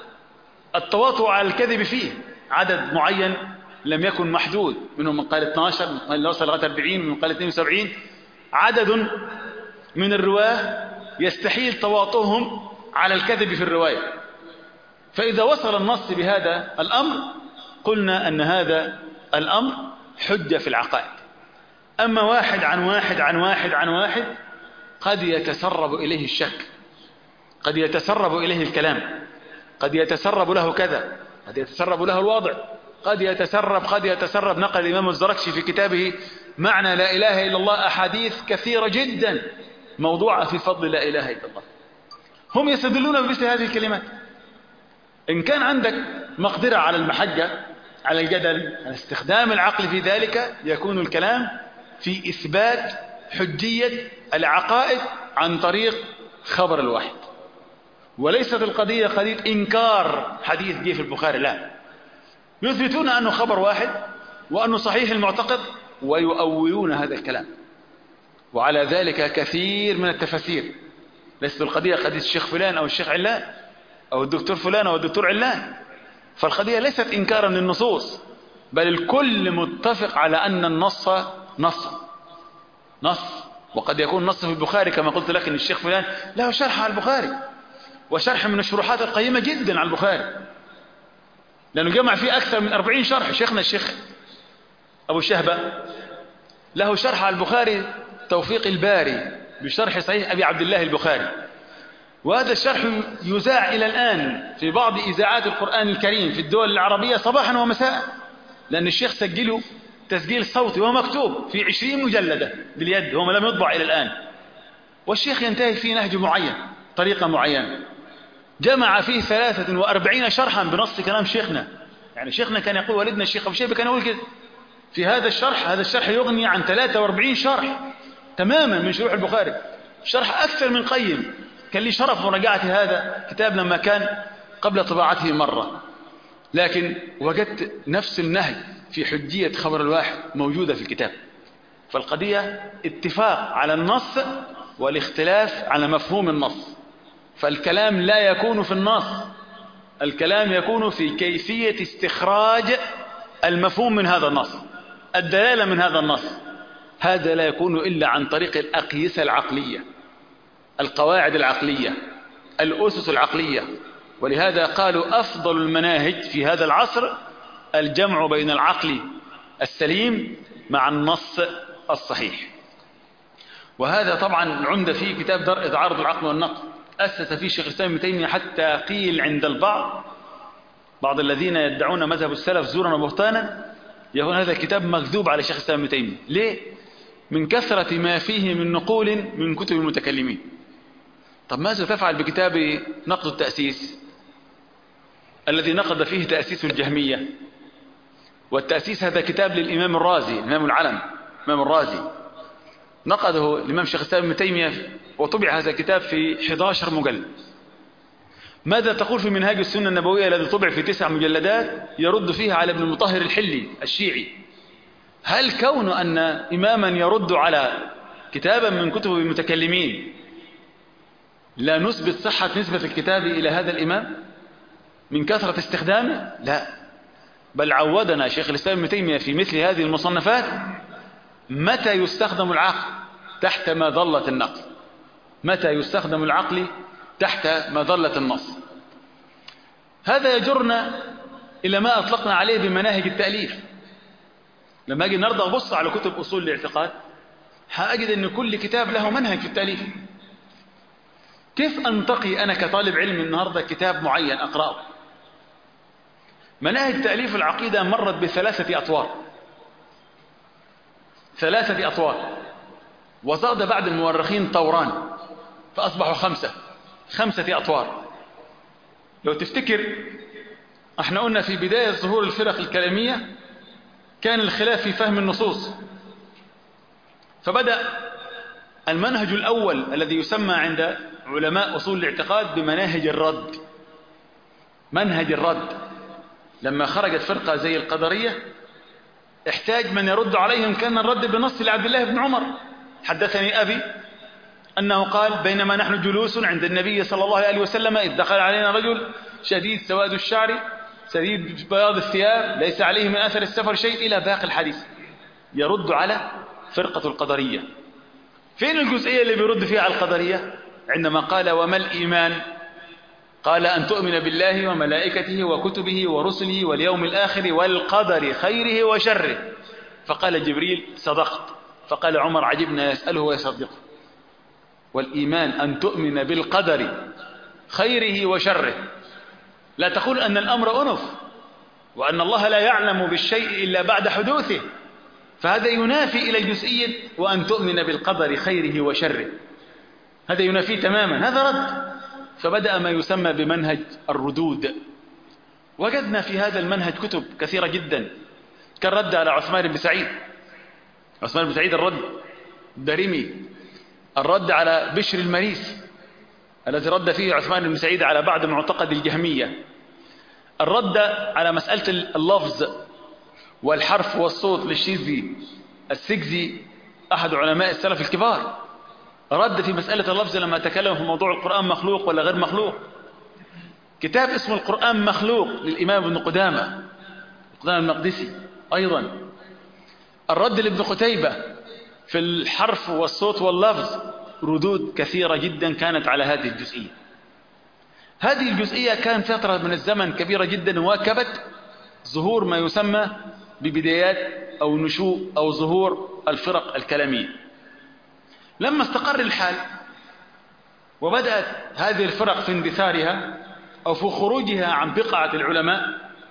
A: التواطؤ على الكذب فيه، عدد معين لم يكن محدود، منهم من قال 12، من قال وصل لغاية 40، من قال 72. عدد من الرواه يستحيل تواطؤهم على الكذب في الرواية. فإذا وصل النص بهذا الأمر قلنا أن هذا الأمر حجة في العقائد. أما واحد عن واحد عن واحد عن واحد قد يتسرب إليه الشك، قد يتسرب إليه الكلام، قد يتسرب له كذا، قد يتسرب له الوضع، قد يتسرب. نقل الإمام الزركشي في كتابه معنى لا إله إلا الله أحاديث كثيرة جدا موضوعة في فضل لا إله إلا الله. هم يستدلون بمثل هذه الكلمات. إن كان عندك مقدرة على المحجة، على الجدل، على استخدام العقل في ذلك، يكون الكلام في إثبات حجية العقائد عن طريق خبر الواحد، وليست القضية قضية إنكار حديث جه في البخاري. لا، يثبتون أنه خبر واحد وأنه صحيح المعتقد ويؤولون هذا الكلام. وعلى ذلك كثير من التفاسير. ليست القضية قضية الشيخ فلان أو الشيخ علان أو الدكتور فلان أو الدكتور علان. فالقضية ليست إنكارا للنصوص، بل الكل متفق على أن النص نص. وقد يكون نص في البخاري كما قلت لك أن الشيخ فلان له شرح على البخاري، وشرح من الشروحات القيمة جدا على البخاري، لأنه جمع فيه أكثر من 40 شرح. شيخنا الشيخ أبو الشهبة له شرح على البخاري توفيق الباري بشرح صحيح أبي عبد الله البخاري، وهذا الشرح يذاع إلى الآن في بعض إذاعات القرآن الكريم في الدول العربية صباحا ومساء، لأن الشيخ سجله تسجيل صوتي ومكتوب في 20 مجلدة باليد، هو لم يطبع إلى الآن. والشيخ ينتهي فيه نهج معين، طريقة معينة، جمع فيه 43 شرحا بنص كلام شيخنا. يعني شيخنا كان يقول، والدنا الشيخ أبو شيبة كان يقول كده في هذا الشرح يغني عن 43 شرح تماما من شروح البخاري، شرح أكثر من قيم. كان لي شرف مراجعة هذا الكتاب لما كان قبل طباعته مرة، لكن وجدت نفس النهج في حجية خبر الواحد موجودة في الكتاب. فالقضية اتفاق على النص والاختلاف على مفهوم النص. فالكلام لا يكون في النص، الكلام يكون في كيفية استخراج المفهوم من هذا النص، الدلالة من هذا النص. هذا لا يكون إلا عن طريق الأقيسة العقلية، القواعد العقلية، الأسس العقلية. ولهذا قالوا أفضل المناهج في هذا العصر الجمع بين العقل السليم مع النص الصحيح. وهذا طبعا العمدة فيه كتاب درء تعارض العقل والنقل، أسس فيه شيخ الإسلام ابن تيمية، حتى قيل عند بعض الذين يدعون مذهب السلف زورا وبهتانا يقول هذا الكتاب مكذوب على شيخ الإسلام ابن تيمية. ليه؟ من كثرة ما فيه من نقول من كتب المتكلمين. طب ماذا تفعل بكتاب نقد التأسيس الذي نقد فيه تأسيس الجهمية؟ والتأسيس هذا كتاب للإمام الرازي، الإمام العلم الإمام الرازي، نقده الإمام شيخ الإسلام ابن تيمية، وطبع هذا الكتاب في 11 مجلد. ماذا تقول في منهاج السنة النبوية الذي طبع في 9 مجلدات يرد فيها على ابن المطهر الحلي الشيعي؟ هل كون أن إماما يرد على كتابا من كتب المتكلمين لا نثبت صحة نسبة الكتاب إلى هذا الإمام من كثرة استخدامه؟ لا، بل عودنا شيخ الإسلام ابن تيمية في مثل هذه المصنفات متى يستخدم العقل تحت مظلة النقل، متى يستخدم العقل تحت مظلة النص. هذا يجرنا إلى ما أطلقنا عليه بمناهج التأليف. لما أجي النهارده أبص على كتب أصول الاعتقاد هأجد أن كل كتاب له منهج في التأليف. كيف أنتقي أنا كطالب علم النهارده كتاب معين أقرأه؟ مناهج تأليف العقيدة مرت ب3 أطوار، 3 أطوار، وزاد بعد المؤرخين طوران فأصبحوا 5 أطوار. لو تفتكر احنا قلنا في بداية ظهور الفرق الكلامية كان الخلاف في فهم النصوص، فبدأ المنهج الأول الذي يسمى عند علماء أصول الاعتقاد بمناهج الرد. منهج الرد، لما خرجت فرقة زي القدرية احتاج من يرد عليهم، كان الرد بنص لعبد الله بن عمر: حدثني أبي أنه قال بينما نحن جلوس عند النبي صلى الله عليه وسلم إذ دخل علينا رجل شديد سواد الشعر شديد بياض الثياب ليس عليه من أثر السفر شيء، إلى باقي الحديث. يرد على فرقة القدرية. فين الجزئية اللي بيرد فيها على القدرية؟ عندما قال وما الإيمان؟ قال أن تؤمن بالله وملائكته وكتبه ورسله واليوم الآخر والقدر خيره وشره. فقال جبريل صدقت. فقال عمر عجبنا يسأله ويصدقه. والإيمان أن تؤمن بالقدر خيره وشره، لا تقول أن الأمر أنف وأن الله لا يعلم بالشيء إلا بعد حدوثه، فهذا ينافي إلى الجزئية وأن تؤمن بالقدر خيره وشره، هذا ينافيه تماما، هذا رد. فبدأ ما يسمى بمنهج الردود. وجدنا في هذا المنهج كتب كثيرة جدا، كالرد على عثمان بن سعيد، عثمان بن سعيد الرد الدارمي، الرد على بشر المريسي الذي رد فيه عثمان بن سعيد على بعض معتقد الجهمية، الرد على مسألة اللفظ والحرف والصوت للشيزي السجزي أحد علماء السلف الكبار، رد في مسألة اللفظ لما تكلم في موضوع القرآن مخلوق ولا غير مخلوق. كتاب اسمه القرآن مخلوق للإمام ابن قدامة المقدسي أيضا. الرد لابن قتيبة في الحرف والصوت واللفظ، ردود كثيرة جدا كانت على هذه الجزئية. هذه الجزئية كان فترة من الزمن كبيرة جدا واكبت ظهور ما يسمى ببدايات أو نشوء أو ظهور الفرق الكلامية. لما استقر الحال وبدأت هذه الفرق في اندثارها أو في خروجها عن بقعة العلماء،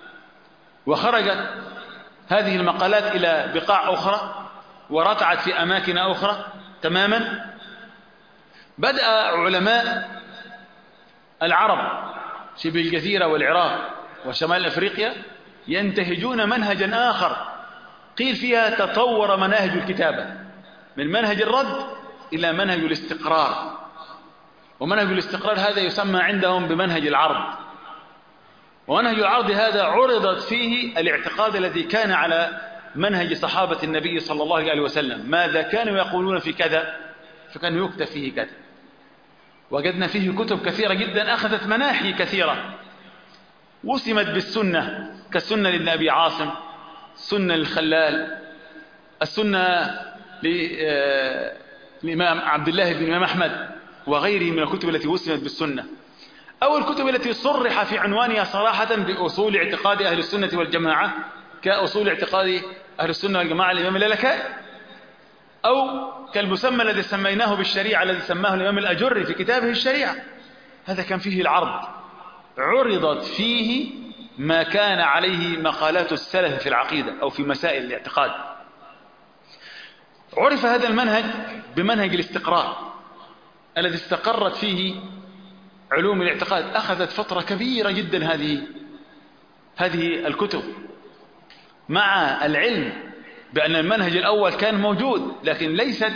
A: وخرجت هذه المقالات إلى بقاع أخرى ورتعت في أماكن أخرى تماما، بدأ علماء العرب شبه الجزيرة والعراق وشمال أفريقيا ينتهجون منهجا آخر قيل فيها تطور مناهج الكتابة من منهج الرد إلى منهج الاستقرار. ومنهج الاستقرار هذا يسمى عندهم بمنهج العرض. ومنهج العرض هذا عرضت فيه الاعتقاد الذي كان على منهج صحابة النبي صلى الله عليه وسلم، ماذا كانوا يقولون في كذا فكان يكتب فيه كذا. وجدنا فيه كتب كثيرة جدا أخذت مناحي كثيرة وسمت بالسنة، كالسنة لابن أبي عاصم، السنة للخلال، السنة للإمام عبد الله بن الإمام أحمد وغيره من الكتب التي وسمت بالسنة، أو الكتب التي صرح في عنوانها صراحة بأصول اعتقاد أهل السنة والجماعة، كأصول اعتقاد أهل السنة والجماعة الإمام اللالكائي، أو كالمسمى الذي سميناه بالشريعة الذي سماه الإمام الأجري في كتابه الشريعة. هذا كان فيه العرض، عرضت فيه ما كان عليه مقالات السلف في العقيدة أو في مسائل الاعتقاد. عرف هذا المنهج بمنهج الاستقرار. الذي استقرت فيه علوم الاعتقاد أخذت فترة كبيرة جدا هذه الكتب، مع العلم بأن المنهج الأول كان موجود، لكن ليست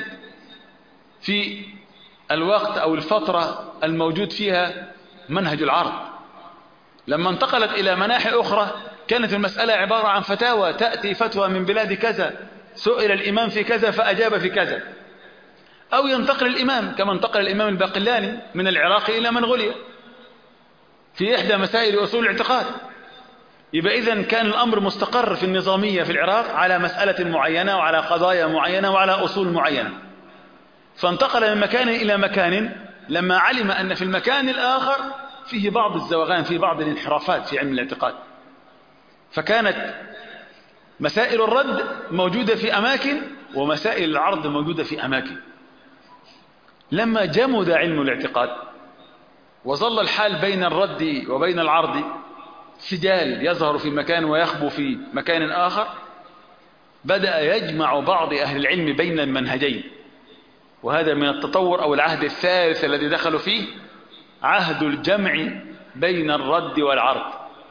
A: في الوقت أو الفترة الموجود فيها منهج العرض. لما انتقلت إلى مناحي أخرى كانت المسألة عبارة عن فتاوى، تأتي فتوى من بلاد كذا، سئل الإمام في كذا فأجاب في كذا، أو ينتقل الإمام كما انتقل الإمام الباقلاني من العراق إلى منغوليا في إحدى مسائل أصول الاعتقاد. يبقى إذن كان الأمر مستقر في النظامية في العراق على مسألة معينة وعلى قضايا معينة وعلى أصول معينة، فانتقل من مكان إلى مكان لما علم أن في المكان الآخر فيه بعض الزوغان، فيه بعض الانحرافات في علم الاعتقاد، فكانت مسائل الرد موجودة في أماكن ومسائل العرض موجودة في أماكن. لما جمد علم الاعتقاد وظل الحال بين الرد وبين العرض سجال يظهر في مكان ويخبو في مكان آخر، بدأ يجمع بعض أهل العلم بين المنهجين، وهذا من التطور أو العهد الثالث الذي دخلوا فيه، عهد الجمع بين الرد والعرض.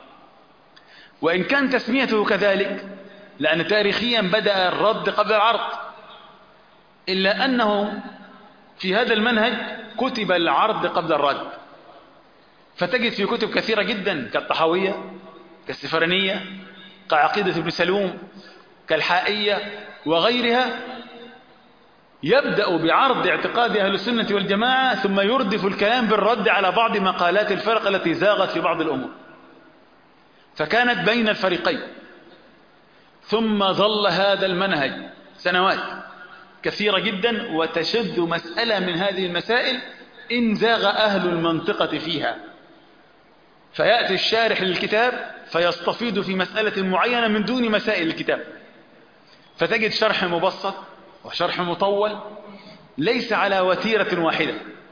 A: وإن كان تسميته كذلك لأن تاريخيا بدأ الرد قبل العرض، إلا أنه في هذا المنهج كتب العرض قبل الرد، فتجد في كتب كثيرة جدا كالطحاوية، كالسفرانية، كعقيدة ابن سلوم، كالحائية وغيرها، يبدأ بعرض اعتقاد أهل السنة والجماعة ثم يردف الكلام بالرد على بعض مقالات الفرق التي زاغت في بعض الأمور، فكانت بين الفريقين. ثم ظل هذا المنهج سنوات كثيرة جدا، وتشد مسألة من هذه المسائل إن زاغ أهل المنطقة فيها، فيأتي الشارح للكتاب فيستفيض في مسألة معينة من دون مسائل الكتاب، فتجد شرح مبسط وشرح مطول ليس على وتيرة واحدة.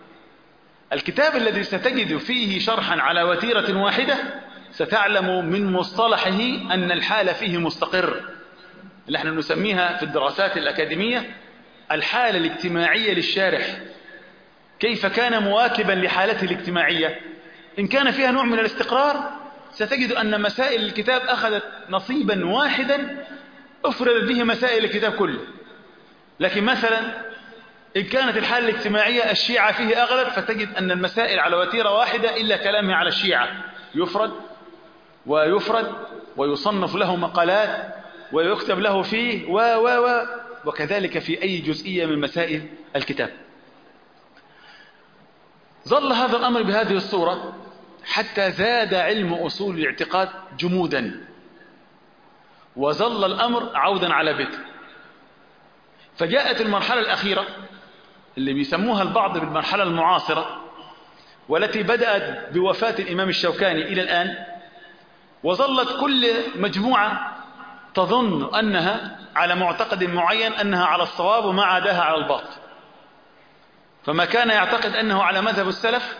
A: الكتاب الذي ستجد فيه شرحا على وتيرة واحدة ستعلم من مصطلحه أن الحال فيه مستقر، اللي احنا نسميها في الدراسات الأكاديمية الحالة الاجتماعية للشارح، كيف كان مواكبا لحالته الاجتماعية. إن كان فيها نوع من الاستقرار ستجد أن مسائل الكتاب أخذت نصيبا واحدا أفرد به مسائل الكتاب كله. لكن مثلا إن كانت الحالة الاجتماعية الشيعة فيه أغلب، فتجد أن المسائل على وتيرة واحدة إلا كلامه على الشيعة يفرد ويفرد ويصنف له مقالات ويكتب له فيه وكذلك في أي جزئية من مسائل الكتاب. ظل هذا الأمر بهذه الصورة حتى زاد علم أصول الاعتقاد جمودا، وظل الأمر عودا على بيته. فجاءت المرحلة الأخيرة اللي بيسموها البعض بالمرحلة المعاصرة، والتي بدأت بوفاة الإمام الشوكاني إلى الآن، وظلت كل مجموعة تظن أنها على معتقد معين، أنها على الصواب وما عداها على الباطل. فما كان يعتقد أنه على مذهب السلف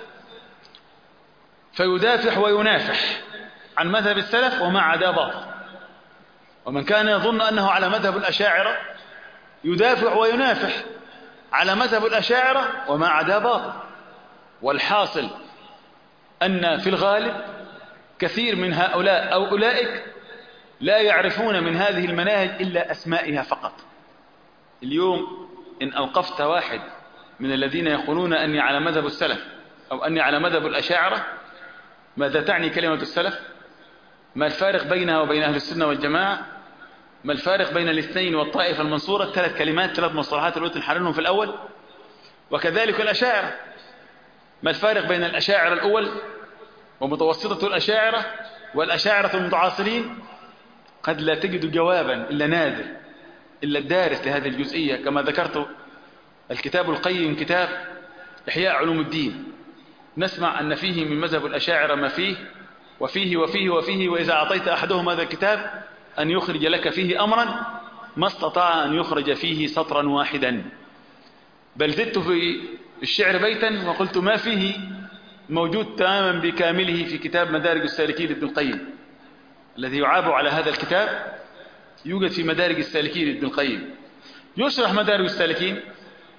A: فيدافع وينافح عن مذهب السلف وما عداه باطل، ومن كان يظن أنه على مذهب الأشاعرة يدافع وينافح على مذهب الأشاعرة وما عداه باطل. والحاصل أن في الغالب كثير من هؤلاء أو أولئك لا يعرفون من هذه المناهج إلا أسمائها فقط. اليوم إن أوقفت واحد من الذين يقولون أني على مذهب السلف أو أني على مذهب الأشاعرة، ماذا تعني كلمة السلف؟ ما الفارق بينها وبين أهل السنة والجماعة؟ ما الفارق بين الاثنين والطائفة المنصورة؟ 3 كلمات، 3 مصطلحات اللي نحررهم في الأول. وكذلك الأشاعرة، ما الفارق بين الأشاعرة الأول ومتوسطة الأشاعرة والأشاعرة المتعاصرين؟ قد لا تجد جوابا إلا نادر إلا الدارس لهذه الجزئية. كما ذكرت الكتاب القيم كتاب إحياء علوم الدين، نسمع أن فيه من مذهب الأشاعرة ما فيه وفيه وفيه وفيه، وإذا أعطيت أحدهم هذا الكتاب أن يخرج لك فيه أمرا ما استطاع أن يخرج فيه سطرا واحدا. بل زدت في الشعر بيتا وقلت ما فيه موجود تماما بكامله في كتاب مدارج السالكين لابن القيم، الذي يعاب على هذا الكتاب يوجد في مدارج السالكين لابن القيم. يشرح مدارج السالكين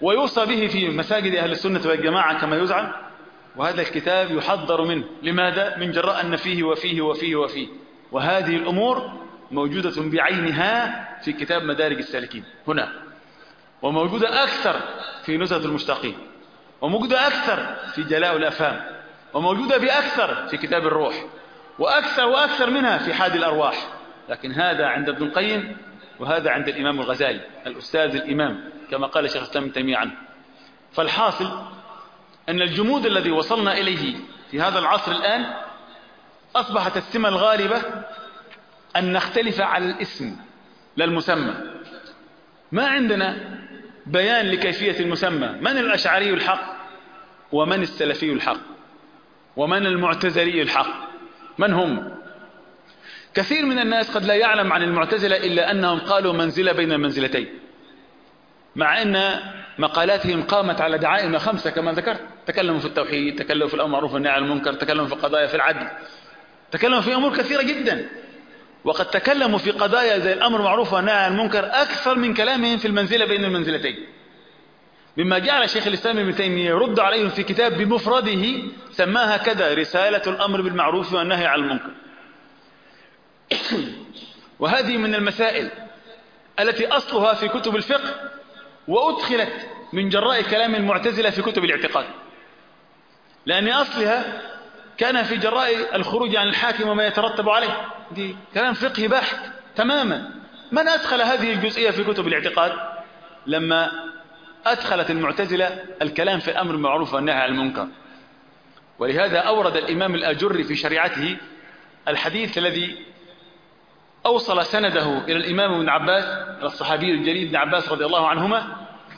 A: ويوصى به في مساجد أهل السنة والجماعة كما يزعم، وهذا الكتاب يحذر منه. لماذا؟ من جراء أن فيه وفيه وفيه وفيه، وهذه الأمور موجودة بعينها في كتاب مدارج السالكين هنا، وموجودة أكثر في نزهة المشتاقين، وموجودة أكثر في جلاء الأفهام، وموجودة بأكثر في كتاب الروح، وأكثر وأكثر منها في حادي الأرواح. لكن هذا عند ابن القيم، وهذا عند الإمام الغزالي الأستاذ الإمام كما قال شيخ الإسلام ابن تيمية عنه. فالحاصل أن الجمود الذي وصلنا إليه في هذا العصر الآن أصبحت السمة الغالبة أن نختلف على الاسم لا المسمى. ما عندنا بيان لكيفية المسمى، من الأشعري الحق ومن السلفي الحق ومن المعتزلي الحق، من هم؟ كثير من الناس قد لا يعلم عن المعتزلة إلا أنهم قالوا منزلة بين المنزلتين، مع أن مقالاتهم قامت على دعائم 5 كما ذكرت. تكلموا في التوحيد، تكلموا في الأمر بالمعروف والنهي عن المنكر، تكلموا في قضايا في العدل، تكلموا في أمور كثيرة جدا، وقد تكلموا في قضايا زي الأمر بالمعروف والنهي عن المنكر أكثر من كلامهم في المنزلة بين المنزلتين، مما جعل شيخ الإسلام ابن تيمية يرد عليهم في كتاب بمفرده سماها كذا: رسالة الأمر بالمعروف والنهي عن المنكر. وهذه من المسائل التي أصلها في كتب الفقه، وأدخلت من جراء كلام المعتزلة في كتب الاعتقاد، لأن أصلها كان في جراء الخروج عن الحاكم وما يترتب عليه. دي كلام فقهي بحت تماما. من أدخل هذه الجزئية في كتب الاعتقاد؟ لما أدخلت المعتزلة الكلام في الأمر بالمعروف والنهي عن المنكر. ولهذا أورد الإمام الآجري في شريعته الحديث الذي أوصل سنده إلى الإمام ابن عباس، الصحابي الجليل ابن عباس رضي الله عنهما،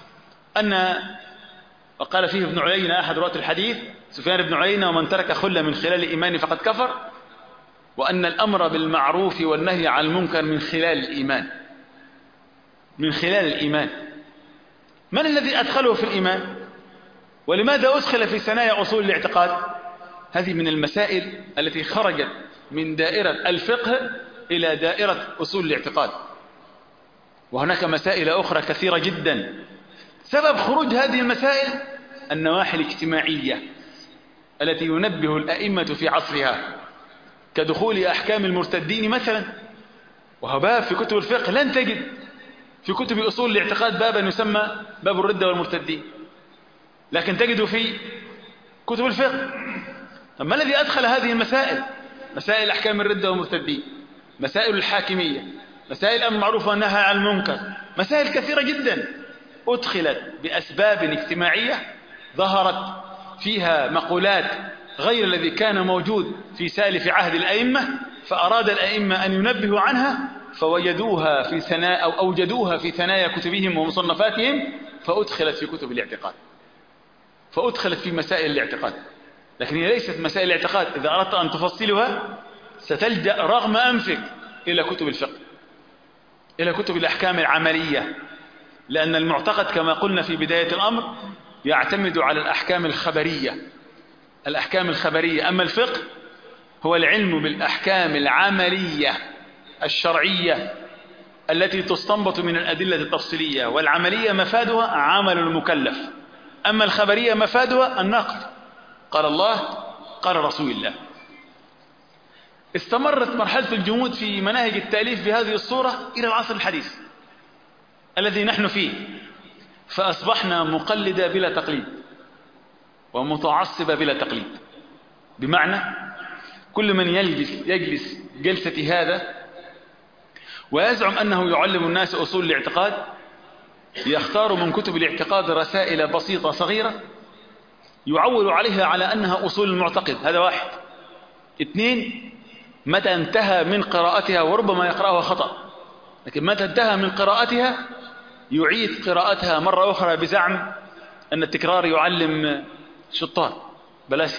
A: وقال فيه ابن عيينة أحد رواة الحديث سفيان بن عيينة: ومن ترك خلة من خلال الإيمان فقد كفر، وأن الأمر بالمعروف والنهي عن المنكر من خلال الإيمان. من خلال الإيمان. من الذي أدخله في الإيمان؟ ولماذا أدخل في ثنايا أصول الاعتقاد؟ هذه من المسائل التي خرجت من دائرة الفقه إلى دائرة أصول الاعتقاد، وهناك مسائل أخرى كثيرة جدا. سبب خروج هذه المسائل النواحي الاجتماعية التي ينبه الأئمة في عصرها، كدخول أحكام المرتدين مثلا، وهو باب في كتب الفقه لن تجد في كتب أصول الاعتقاد بابا يسمى باب الردة والمرتدين، لكن تجد في كتب الفقه. طب ما الذي أدخل هذه المسائل؟ مسائل أحكام الردة والمرتدين، مسائل الحاكمية، مسائل الأمر بالمعروف والنهي عن المنكر، مسائل كثيرة جدا أدخلت بأسباب اجتماعية ظهرت فيها مقولات غير الذي كان موجود في سالف عهد الأئمة، فأراد الأئمة أن ينبهوا عنها فوجدوها في ثنايا أو أوجدوها في ثنايا كتبهم ومصنفاتهم، فأدخلت في كتب الاعتقاد، فأدخلت في مسائل الاعتقاد. لكن هي ليست مسائل الاعتقاد. إذا أردت أن تفصلها ستلجأ رغم أنفك إلى كتب الفقه، إلى كتب الأحكام العملية، لأن المعتقد كما قلنا في بداية الأمر يعتمد على الأحكام الخبرية. الأحكام الخبرية. أما الفقه هو العلم بالأحكام العملية الشرعية التي تستنبط من الأدلة التفصيلية، والعملية مفادها عمل المكلف، أما الخبرية مفادها النقل، قال الله قال رسول الله. استمرت مرحلة الجمود في مناهج التأليف بهذه الصورة إلى العصر الحديث الذي نحن فيه، فأصبحنا مقلدة بلا تقليد ومتعصبة بلا تقليد. بمعنى كل من يجلس جلسة هذا ويزعم أنه يعلم الناس أصول الاعتقاد يختار من كتب الاعتقاد رسائل بسيطة صغيرة يعول عليها على أنها أصول المعتقد. هذا واحد. 2، متى انتهى من قراءتها، وربما يقرأها خطأ، لكن متى انتهى من قراءتها يعيد قراءتها مرة أخرى بزعم أن التكرار يعلم شطار بلاش.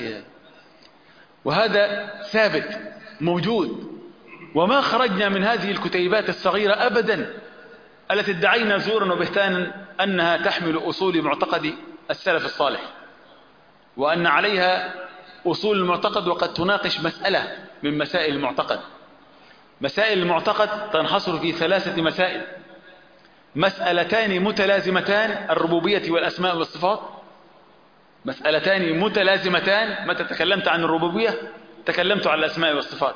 A: وهذا ثابت موجود، وما خرجنا من هذه الكتيبات الصغيرة أبدا التي ادعينا زورا وبهتانا أنها تحمل أصول معتقد السلف الصالح، وأن عليها أصول المعتقد، وقد تناقش مسألة من مسائل المعتقد. مسائل المعتقد تنحصر في 3 مسائل. مسألتان متلازمتان، الربوبية والأسماء والصفات، مسألتان متلازمتان. متى تكلمت عن الربوبية تكلمت عن الأسماء والصفات.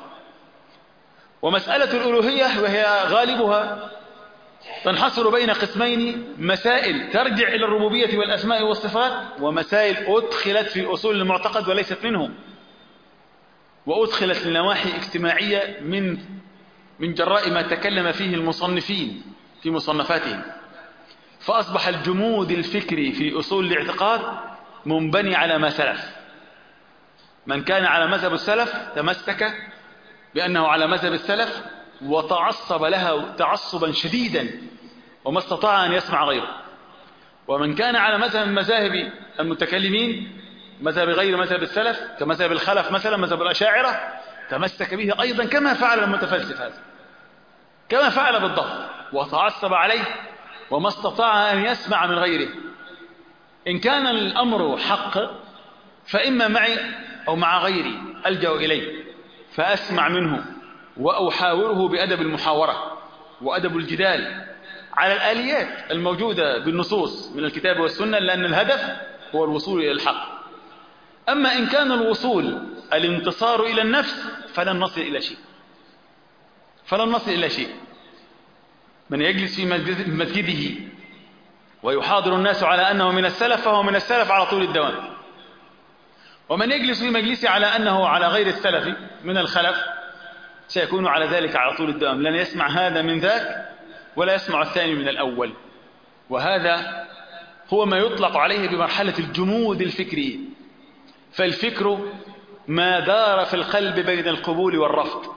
A: ومسألة الألوهية وهي غالبها تنحصر بين قسمين: مسائل ترجع إلى الربوبية والأسماء والصفات، ومسائل أدخلت في أصول المعتقد وليست منهم، وأدخلت لنواحي اجتماعية من جراء ما تكلم فيه المصنفين في مصنفاتهم. فأصبح الجمود الفكري في أصول الاعتقاد منبني على ما سلف. من كان على مذهب السلف تمسك بأنه على مذهب السلف وتعصب لها تعصبا شديدا وما استطاع أن يسمع غيره. ومن كان على مذهب مذاهب المتكلمين، مذهب غير مذهب السلف كمذهب الخلف مثلا مذهب الأشاعرة، تمسك به أيضا كما فعل المتفلسف هذا، كما فعل بالضبط، وتعصب عليه وما استطاع أن يسمع من غيره. إن كان الأمر حق فإما معي أو مع غيري ألجأ إليه فأسمع منه وأحاوره بأدب المحاورة وأدب الجدال على الآليات الموجودة بالنصوص من الكتاب والسنة، لأن الهدف هو الوصول إلى الحق. أما إن كان الوصول الانتصار إلى النفس فلن نصل إلى شيء، فلن نصل إلى شيء. من يجلس في مسجده ويحاضر الناس على أنه من السلف فهو من السلف على طول الدوام، ومن يجلس في مجلسه على أنه على غير السلف من الخلف سيكون على ذلك على طول الدوام، لن يسمع هذا من ذاك ولا يسمع الثاني من الأول. وهذا هو ما يطلق عليه بمرحلة الجمود الفكري. فالفكر ما دار في القلب بين القبول والرفض.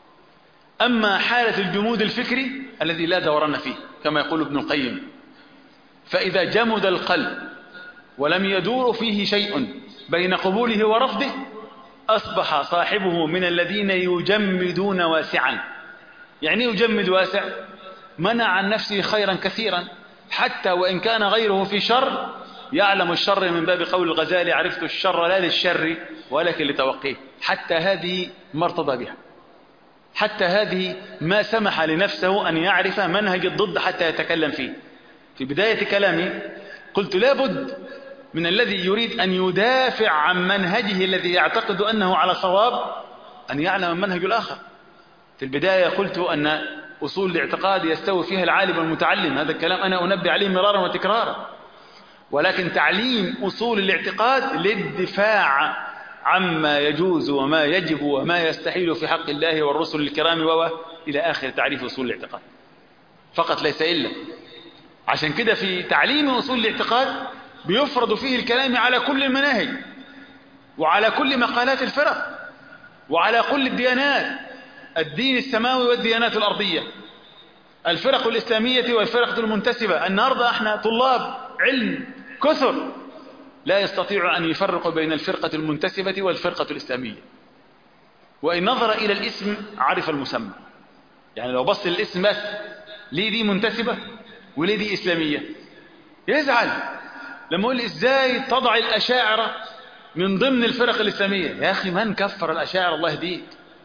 A: أما حالة الجمود الفكري الذي لا دوران فيه كما يقول ابن القيم، فإذا جمد القلب ولم يدور فيه شيء بين قبوله ورفضه أصبح صاحبه من الذين يجمدون واسعا. يعني يجمد واسع؟ منع عن نفسه خيرا كثيرا، حتى وإن كان غيره في شر يعلم الشر، من باب قول الغزالي: عرفت الشر لا للشر ولكن لتوقيه. حتى هذه ما ارتضى بها، حتى هذه ما سمح لنفسه أن يعرف منهج الضد حتى يتكلم فيه. في بداية كلامي قلت لا بد من الذي يريد أن يدافع عن منهجه الذي يعتقد أنه على صواب أن يعلم المنهج الآخر. في البداية قلت أن أصول الاعتقاد يستوي فيها العالم والمتعلم، هذا الكلام أنا أنبه عليه مرارا وتكرارا، ولكن تعليم أصول الاعتقاد للدفاع عما يجوز وما يجب وما يستحيل في حق الله والرسل الكرام إلى آخر تعريف أصول الاعتقاد فقط ليس إلا. عشان كده في تعليم أصول الاعتقاد بيفرض فيه الكلام على كل المناهج وعلى كل مقالات الفرق وعلى كل الديانات، الدين السماوي والديانات الأرضية، الفرق الإسلامية والفرق المنتسبة. النهاردة احنا طلاب علم كثر لا يستطيع أن يفرق بين الفرقة المنتسبة والفرقة الإسلامية، وإن نظر إلى الاسم عرف المسمى. يعني لو بص للاسم بس، ليه دي منتسبة وليه دي إسلامية؟ يزعل لما يقول إزاي تضع الأشاعرة من ضمن الفرق الإسلامية. يا أخي من كفر الأشاعرة الله يهديك؟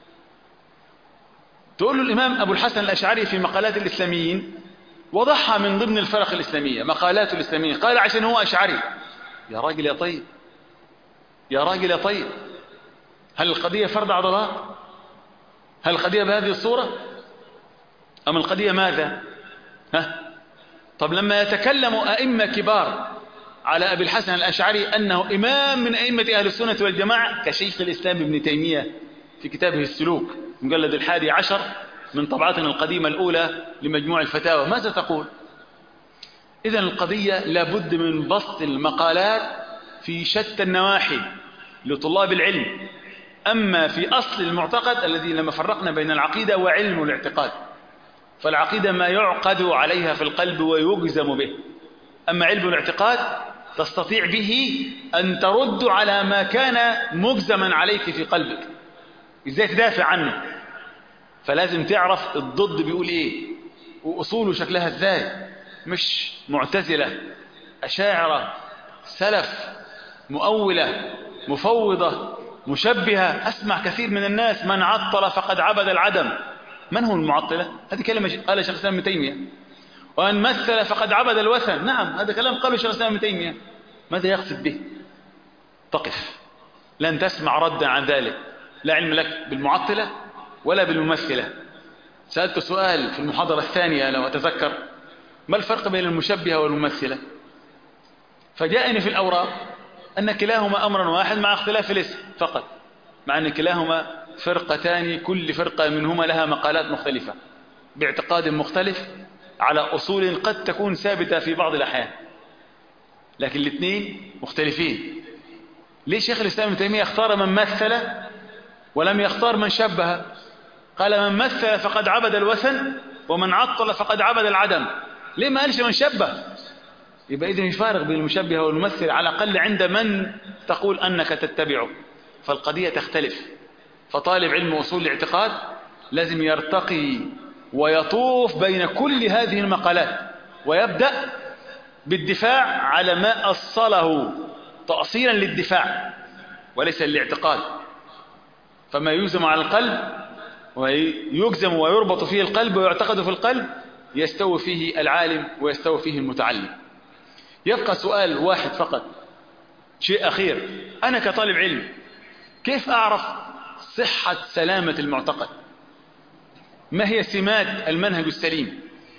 A: تقول له الإمام أبو الحسن الأشعري في مقالات الإسلاميين وضعها من ضمن الفرق الإسلامية، مقالات الإسلامية، قال عشان هو أشعري. يا راجل يا طيب، يا راجل يا طيب، هل القضية فرض عضلات؟ هل القضية بهذه الصورة؟ أم القضية ماذا؟ طب لما يتكلم أئمة كبار على أبي الحسن الأشعري أنه إمام من أئمة أهل السنة والجماعة كشيخ الإسلام ابن تيمية في كتابه السلوك مجلد 11 من طبعتنا القديمة الأولى لمجموع الفتاوى، ماذا تقول؟ إذن القضية لابد من بسط المقالات في شتى النواحي لطلاب العلم. أما في أصل المعتقد الذي لما فرقنا بين العقيدة وعلم الاعتقاد، فالعقيدة ما يعقد عليها في القلب ويجزم به، أما علم الاعتقاد تستطيع به أن ترد على ما كان مجزما عليك في قلبك، إزاي تدافع عنه. فلازم تعرف الضد بيقول إيه وأصوله شكلها إزاي، مش معتزلة أشاعرة سلف مؤولة مفوضة مشبهة. أسمع كثير من الناس: من عطل فقد عبد العدم. من هم المعطلة؟ هذه كلمة قال شيخ الإسلام ابن تيمية. وأن مثل فقد عبد الوثن. نعم، هذا كلام قاله شيخ الإسلام ابن تيمية. ماذا يقصد به؟ تقف، لن تسمع ردا عن ذلك، لا علم لك بالمعطلة ولا بالممثلة. سألت سؤال في المحاضرة الثانية لو أتذكر: ما الفرق بين المشبهة والممثلة؟ فجاءني في الأوراق أن كلاهما أمر واحد مع اختلاف الاسم فقط، مع أن كلاهما فرقتان، كل فرقة منهما لها مقالات مختلفة باعتقاد مختلف على أصول قد تكون ثابتة في بعض الأحيان، لكن الاثنين مختلفين. ليه شيخ الإسلام ابن تيمية اختار من مثل ولم يختار من شبه؟ قال من مثل فقد عبد الوثن ومن عطل فقد عبد العدم. ليه ما قالش من شبه؟ يبقى إذن يفارق بين المشبه والممثل على الأقل عند من تقول أنك تتبعه، فالقضية تختلف. فطالب علم أصول الاعتقاد لازم يرتقي ويطوف بين كل هذه المقالات، ويبدأ بالدفاع على ما أصله تأصيلا للدفاع وليس للاعتقاد. فما يلزم على القلب ويجزم ويربط فيه القلب ويعتقد في القلب يستوي فيه العالم ويستوي فيه المتعلم. يبقى سؤال واحد فقط، شيء أخير: أنا كطالب علم كيف أعرف صحة سلامة المعتقد؟ ما هي سمات المنهج السليم؟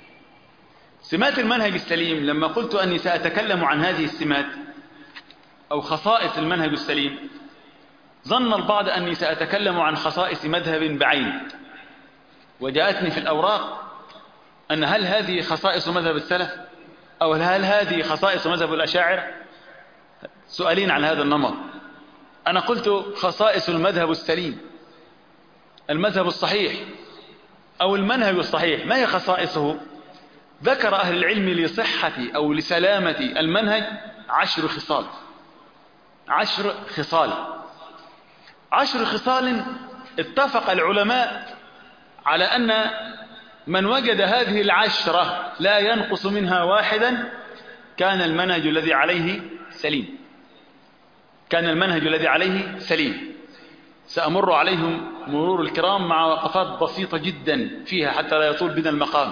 A: سمات المنهج السليم، لما قلت أني سأتكلم عن هذه السمات أو خصائص المنهج السليم، ظن البعض أني سأتكلم عن خصائص مذهب بعينه، وجاءتني في الأوراق أن هل هذه خصائص مذهب السلف أو هل هذه خصائص مذهب الأشاعرة؟ سؤالين عن هذا النمط. أنا قلت خصائص المذهب السليم، المذهب الصحيح أو المنهج الصحيح. ما هي خصائصه؟ ذكر أهل العلم لصحة أو لسلامة المنهج 10 خصال. 10 خصال. 10 خصال اتفق العلماء على أن من وجد هذه 10 لا ينقص منها واحدا كان المنهج الذي عليه سليم. كان المنهج الذي عليه سليم. سأمر عليهم مرور الكرام مع وقفات بسيطة جدا فيها حتى لا يطول بنا المقام.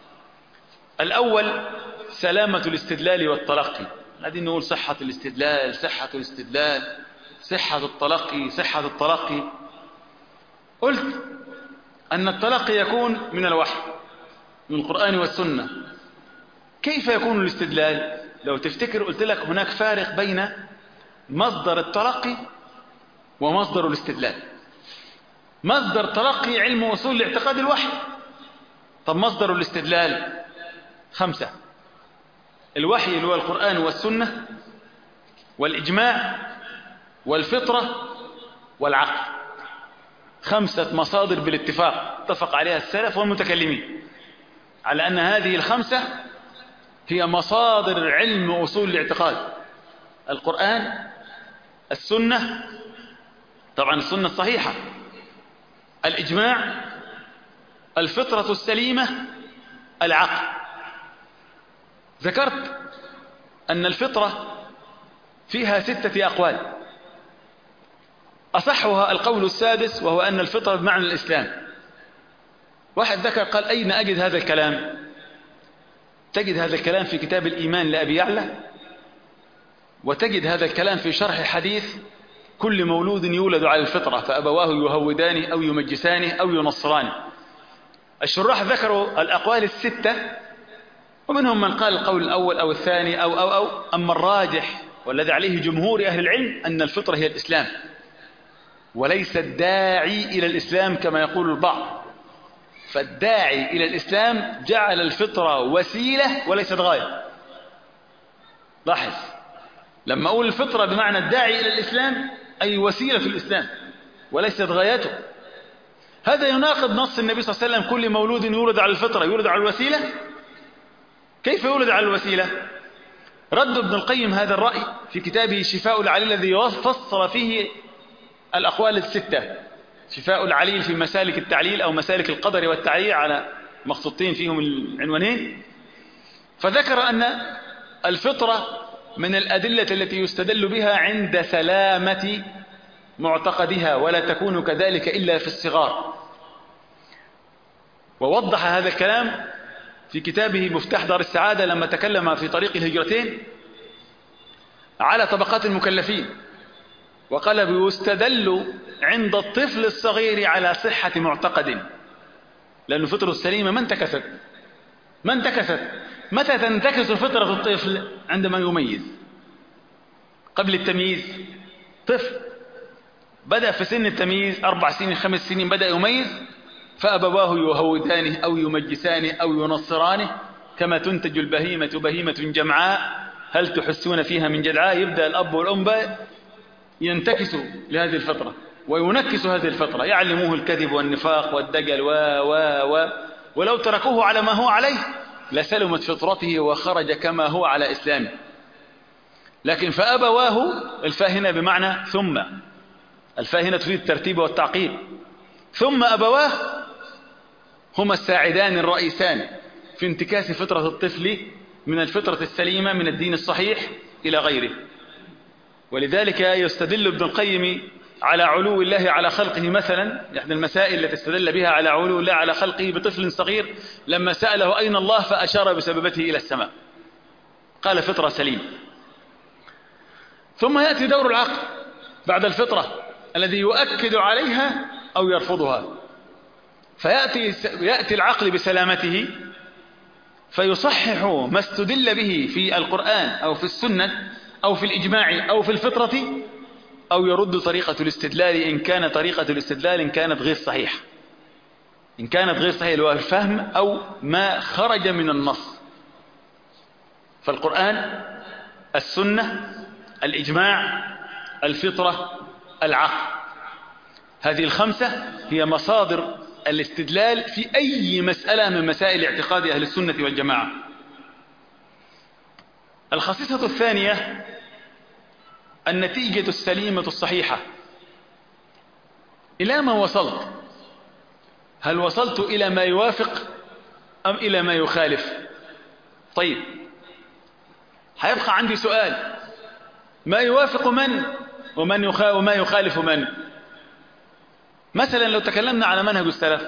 A: الأول سلامة الاستدلال والتلقي. قاعدين نقول صحة الاستدلال، صحة الاستدلال، صحة التلقي، صحة التلقي. قلت أن التلقي يكون من الوحي، من القرآن والسنة. كيف يكون الاستدلال؟ لو تفتكر قلت لك هناك فارق بين مصدر التلقي ومصدر الاستدلال. مصدر تلقي علم أصول الاعتقاد الوحي. طب مصدر الاستدلال 5: الوحي اللي هو القرآن والسنة والإجماع والفطرة والعقل. 5 مصادر بالاتفاق اتفق عليها السلف والمتكلمين على أن هذه ال5 هي مصادر علم أصول الاعتقاد: القرآن، السنة، طبعا السنة الصحيحة، الإجماع، الفطرة السليمة، العقل. ذكرت أن الفطرة فيها 6 أقوال، أصحها القول السادس وهو أن الفطرة بمعنى الإسلام. واحد ذكر قال: أين أجد هذا الكلام؟ تجد هذا الكلام في كتاب الإيمان لأبي يعلى، وتجد هذا الكلام في شرح حديث كل مولود يولد على الفطرة فأبواه يهودانه أو يمجسانه أو ينصرانه. الشراح ذكروا الأقوال 6، ومنهم من قال القول الأول أو الثاني أو أما الراجح والذي عليه جمهور أهل العلم أن الفطرة هي الإسلام، وليس الداعي إلى الإسلام كما يقول البعض. فالداعي إلى الإسلام جعل الفطرة وسيلة وليست غاية. لاحظ، لما أقول الفطرة بمعنى الداعي إلى الإسلام أي وسيلة في الإسلام وليست غايته. هذا يناقض نص النبي صلى الله عليه وسلم: كل مولود يولد على الفطرة. يولد على الوسيلة؟ كيف يولد على الوسيلة؟ رد ابن القيم هذا الرأي في كتابه شفاء العليل الذي فصل فيه الأقوال 6. شفاء العليل في مسالك التعليل أو مسالك القدر والتعليل، على مخطوطين فيهم العنوانين. فذكر أن الفطرة من الأدلة التي يستدل بها عند سلامة معتقدها، ولا تكون كذلك إلا في الصغار. ووضح هذا الكلام في كتابه مفتاح دار السعادة لما تكلم في طريق الهجرتين على طبقات المكلفين، وقال بيستدل عند الطفل الصغير على صحة معتقد، لأن فطره السليمة ما انتكست. متى تنتكس فطرة الطفل؟ عندما يميز. قبل التمييز طفل بدأ في سن التمييز 4 سنين 5 سنين بدأ يميز، فأبواه يهودانه أو يمجسانه أو ينصرانه، كما تنتج البهيمة بهيمة جمعاء هل تحسون فيها من جدعاء. يبدأ الأب والأم ينتكسوا لهذه الفطرة وينكسوا هذه الفطرة، يعلموه الكذب والنفاق والدجل ولو تركوه على ما هو عليه لسلمت فطرته وخرج كما هو على إسلامه. لكن فأبواه، الفاهنة بمعنى ثم، الفاهنة تفيد الترتيب والتعقيب، ثم أبواه هما الساعدان الرئيسان في انتكاس فطرة الطفل من الفطرة السليمة من الدين الصحيح إلى غيره. ولذلك يستدل ابن القيم على علو الله على خلقه مثلا، إحدى المسائل التي استدل بها على علو الله على خلقه بطفل صغير لما سأله أين الله فأشار بسببته إلى السماء، قال فطرة سليمة. ثم يأتي دور العقل بعد الذي يؤكد عليها أو يرفضها، فيأتي العقل بسلامته فيصحح ما استدل به في القرآن أو في السنة أو في الإجماع أو في الفطرة، أو يرد طريقة الاستدلال إن كان طريقة الاستدلال إن كانت غير صحيحة، إن كانت غير صحيحة اللي هو الفهم أو ما خرج من النص. فالقرآن، السنة، الإجماع، الفطرة، العقل، هذه الخمسة هي مصادر الاستدلال في أي مسألة من مسائل اعتقاد أهل السنة والجماعة. الخصيصة الثانية النتيجة السليمة الصحيحة. إلى ما وصلت؟ هل وصلت إلى ما يوافق أم إلى ما يخالف؟ طيب، هيبقى عندي سؤال: ما يوافق من وما يخالف من؟ مثلا لو تكلمنا على منهج السلف،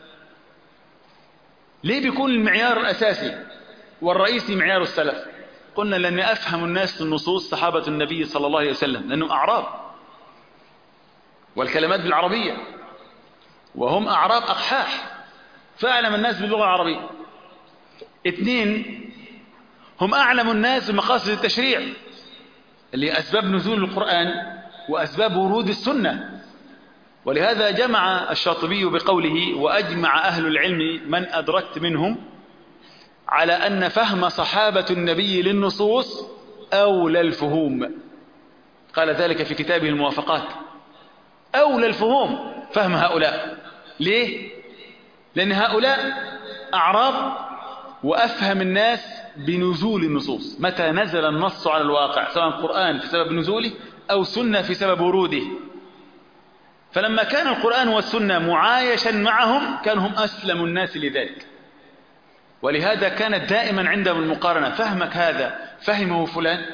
A: ليه بيكون المعيار الأساسي والرئيسي معيار السلف؟ قلنا لأن أفهم الناس النصوص صحابة النبي صلى الله عليه وسلم، لأنهم أعراب والكلمات بالعربية، وهم أعراب أقحاح، فأعلم الناس باللغة العربية. 2، هم أعلم الناس بمقاصد التشريع اللي أسباب نزول القرآن وأسباب ورود السنة. ولهذا جمع الشاطبي بقوله: وأجمع أهل العلم من أدركت منهم على أن فهم صحابة النبي للنصوص أولى الفهوم. قال ذلك في كتابه الموافقات: أولى الفهوم فهم هؤلاء. ليه؟ لأن هؤلاء أعراب وأفهم الناس بنزول النصوص، متى نزل النص على الواقع، سواء قرآن في سبب نزوله أو سنة في سبب وروده. فلما كان القرآن والسنة معايشا معهم كانوا هم أسلم الناس لذلك. ولهذا كانت دائما عندهم المقارنة: فهمك هذا فهمه فلان،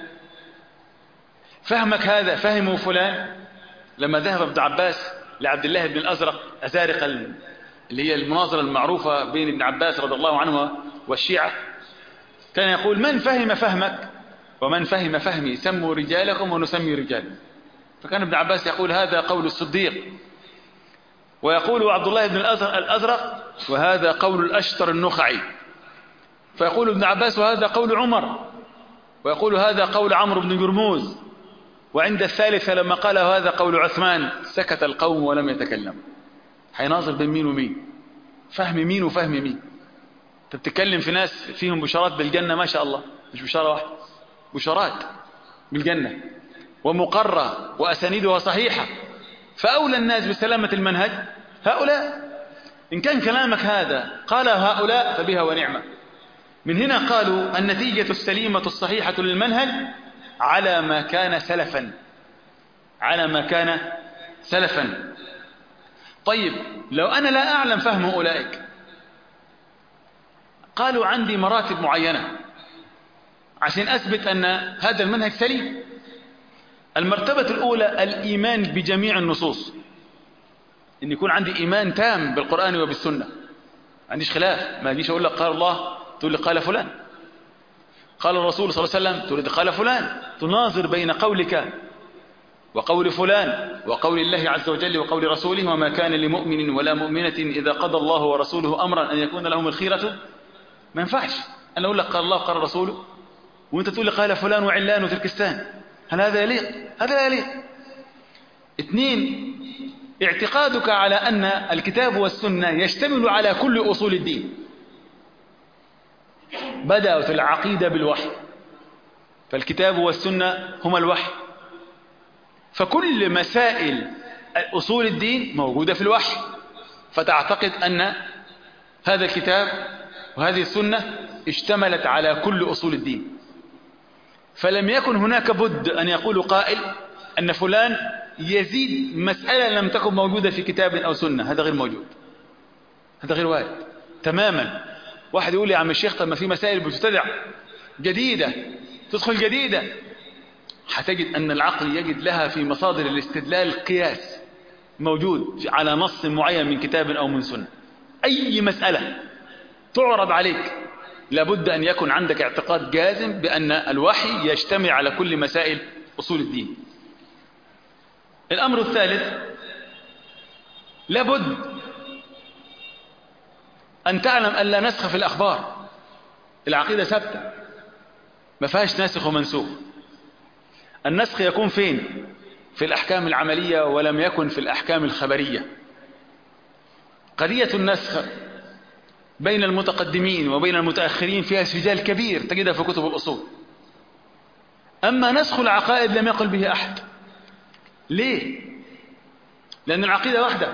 A: فهمك هذا فهمه فلان. لما ذهب ابن عباس لعبد الله بن الأزرق أزارق اللي هي المناظرة المعروفة بين ابن عباس رضي الله عنه والشيعة، كان يقول: من فهم فهمك ومن فهم فهمي سموا رجالكم ونسمي رجال. فكان ابن عباس يقول: هذا قول الصديق، ويقول عبد الله بن الأزرق: وهذا قول الأشتر النخعي. فيقول ابن عباس: وهذا قول عمر، ويقول: هذا قول عمرو بن جرموز. وعند الثالثة لما قال: هذا قول عثمان، سكت القوم ولم يتكلم. حيناظر بين مين ومين؟ فهم مين وفهم مين؟ انت بتتكلم في ناس فيهم بشارات بالجنة ما شاء الله، مش بشارة واحدة، بشارات بالجنة ومقرة وأسانيدها صحيحة. فأولى الناس بسلامة المنهج هؤلاء. إن كان كلامك هذا قال هؤلاء فبها ونعمة. من هنا قالوا: النتيجة السليمة الصحيحة للمنهج على ما كان سلفا، على ما كان سلفا. طيب، لو أنا لا أعلم فهم أولئك، قالوا: عندي مراتب معينة عشان أثبت أن هذا المنهج سليم. المرتبة الأولى الإيمان بجميع النصوص، أن يكون عندي إيمان تام بالقرآن وبالسنة، ما عنديش خلاف، ما أجيش أقول لك قال الله تقول لي قال فلان. قال الرسول صلى الله عليه وسلم تقول لي قال فلان. تناظر بين قولك وقول فلان وقول الله عز وجل وقول رسوله. وما كان لمؤمن ولا مؤمنة إذا قضى الله ورسوله أمرا أن يكون لهم الخيرة. ما ينفعش أنا أقول لك قال الله قال رسوله وأنت تقول لي قال فلان وعلان وتركستان. هل هذا يليق؟ هذا لا يليق. 2 اعتقادك على أن الكتاب والسنة يشتمل على كل أصول الدين. بدأت العقيدة بالوحي، فالكتاب والسنة هما الوحي، فكل مسائل أصول الدين موجودة في الوحي، فتعتقد أن هذا الكتاب وهذه السنة اشتملت على كل أصول الدين. فلم يكن هناك بد أن يقول قائل أن فلان يزيد مسألة لم تكن موجودة في كتاب أو سنة. هذا غير موجود، هذا غير وارد تماما. واحد يقول لي يا عم الشيخ طب ما في مسائل بتبتدع جديدة تدخل جديدة. هتجد أن العقل يجد لها في مصادر الاستدلال قياس موجود على نص معين من كتاب أو من سنة. أي مسألة تعرض عليك لابد أن يكون عندك اعتقاد جازم بأن الوحي يجتمع على كل مسائل أصول الدين. الأمر الثالث لابد أن تعلم أن لا نسخ في الأخبار. العقيدة ثابتة ما فيهاش ناسخ ومنسوخ. النسخ يكون فين؟ في الأحكام العملية ولم يكن في الأحكام الخبرية. قضية النسخ بين المتقدمين وبين المتأخرين فيها سجال كبير تجدها في كتب الأصول. أما نسخ العقائد لم يقل به أحد. ليه؟ لأن العقيدة واحدة،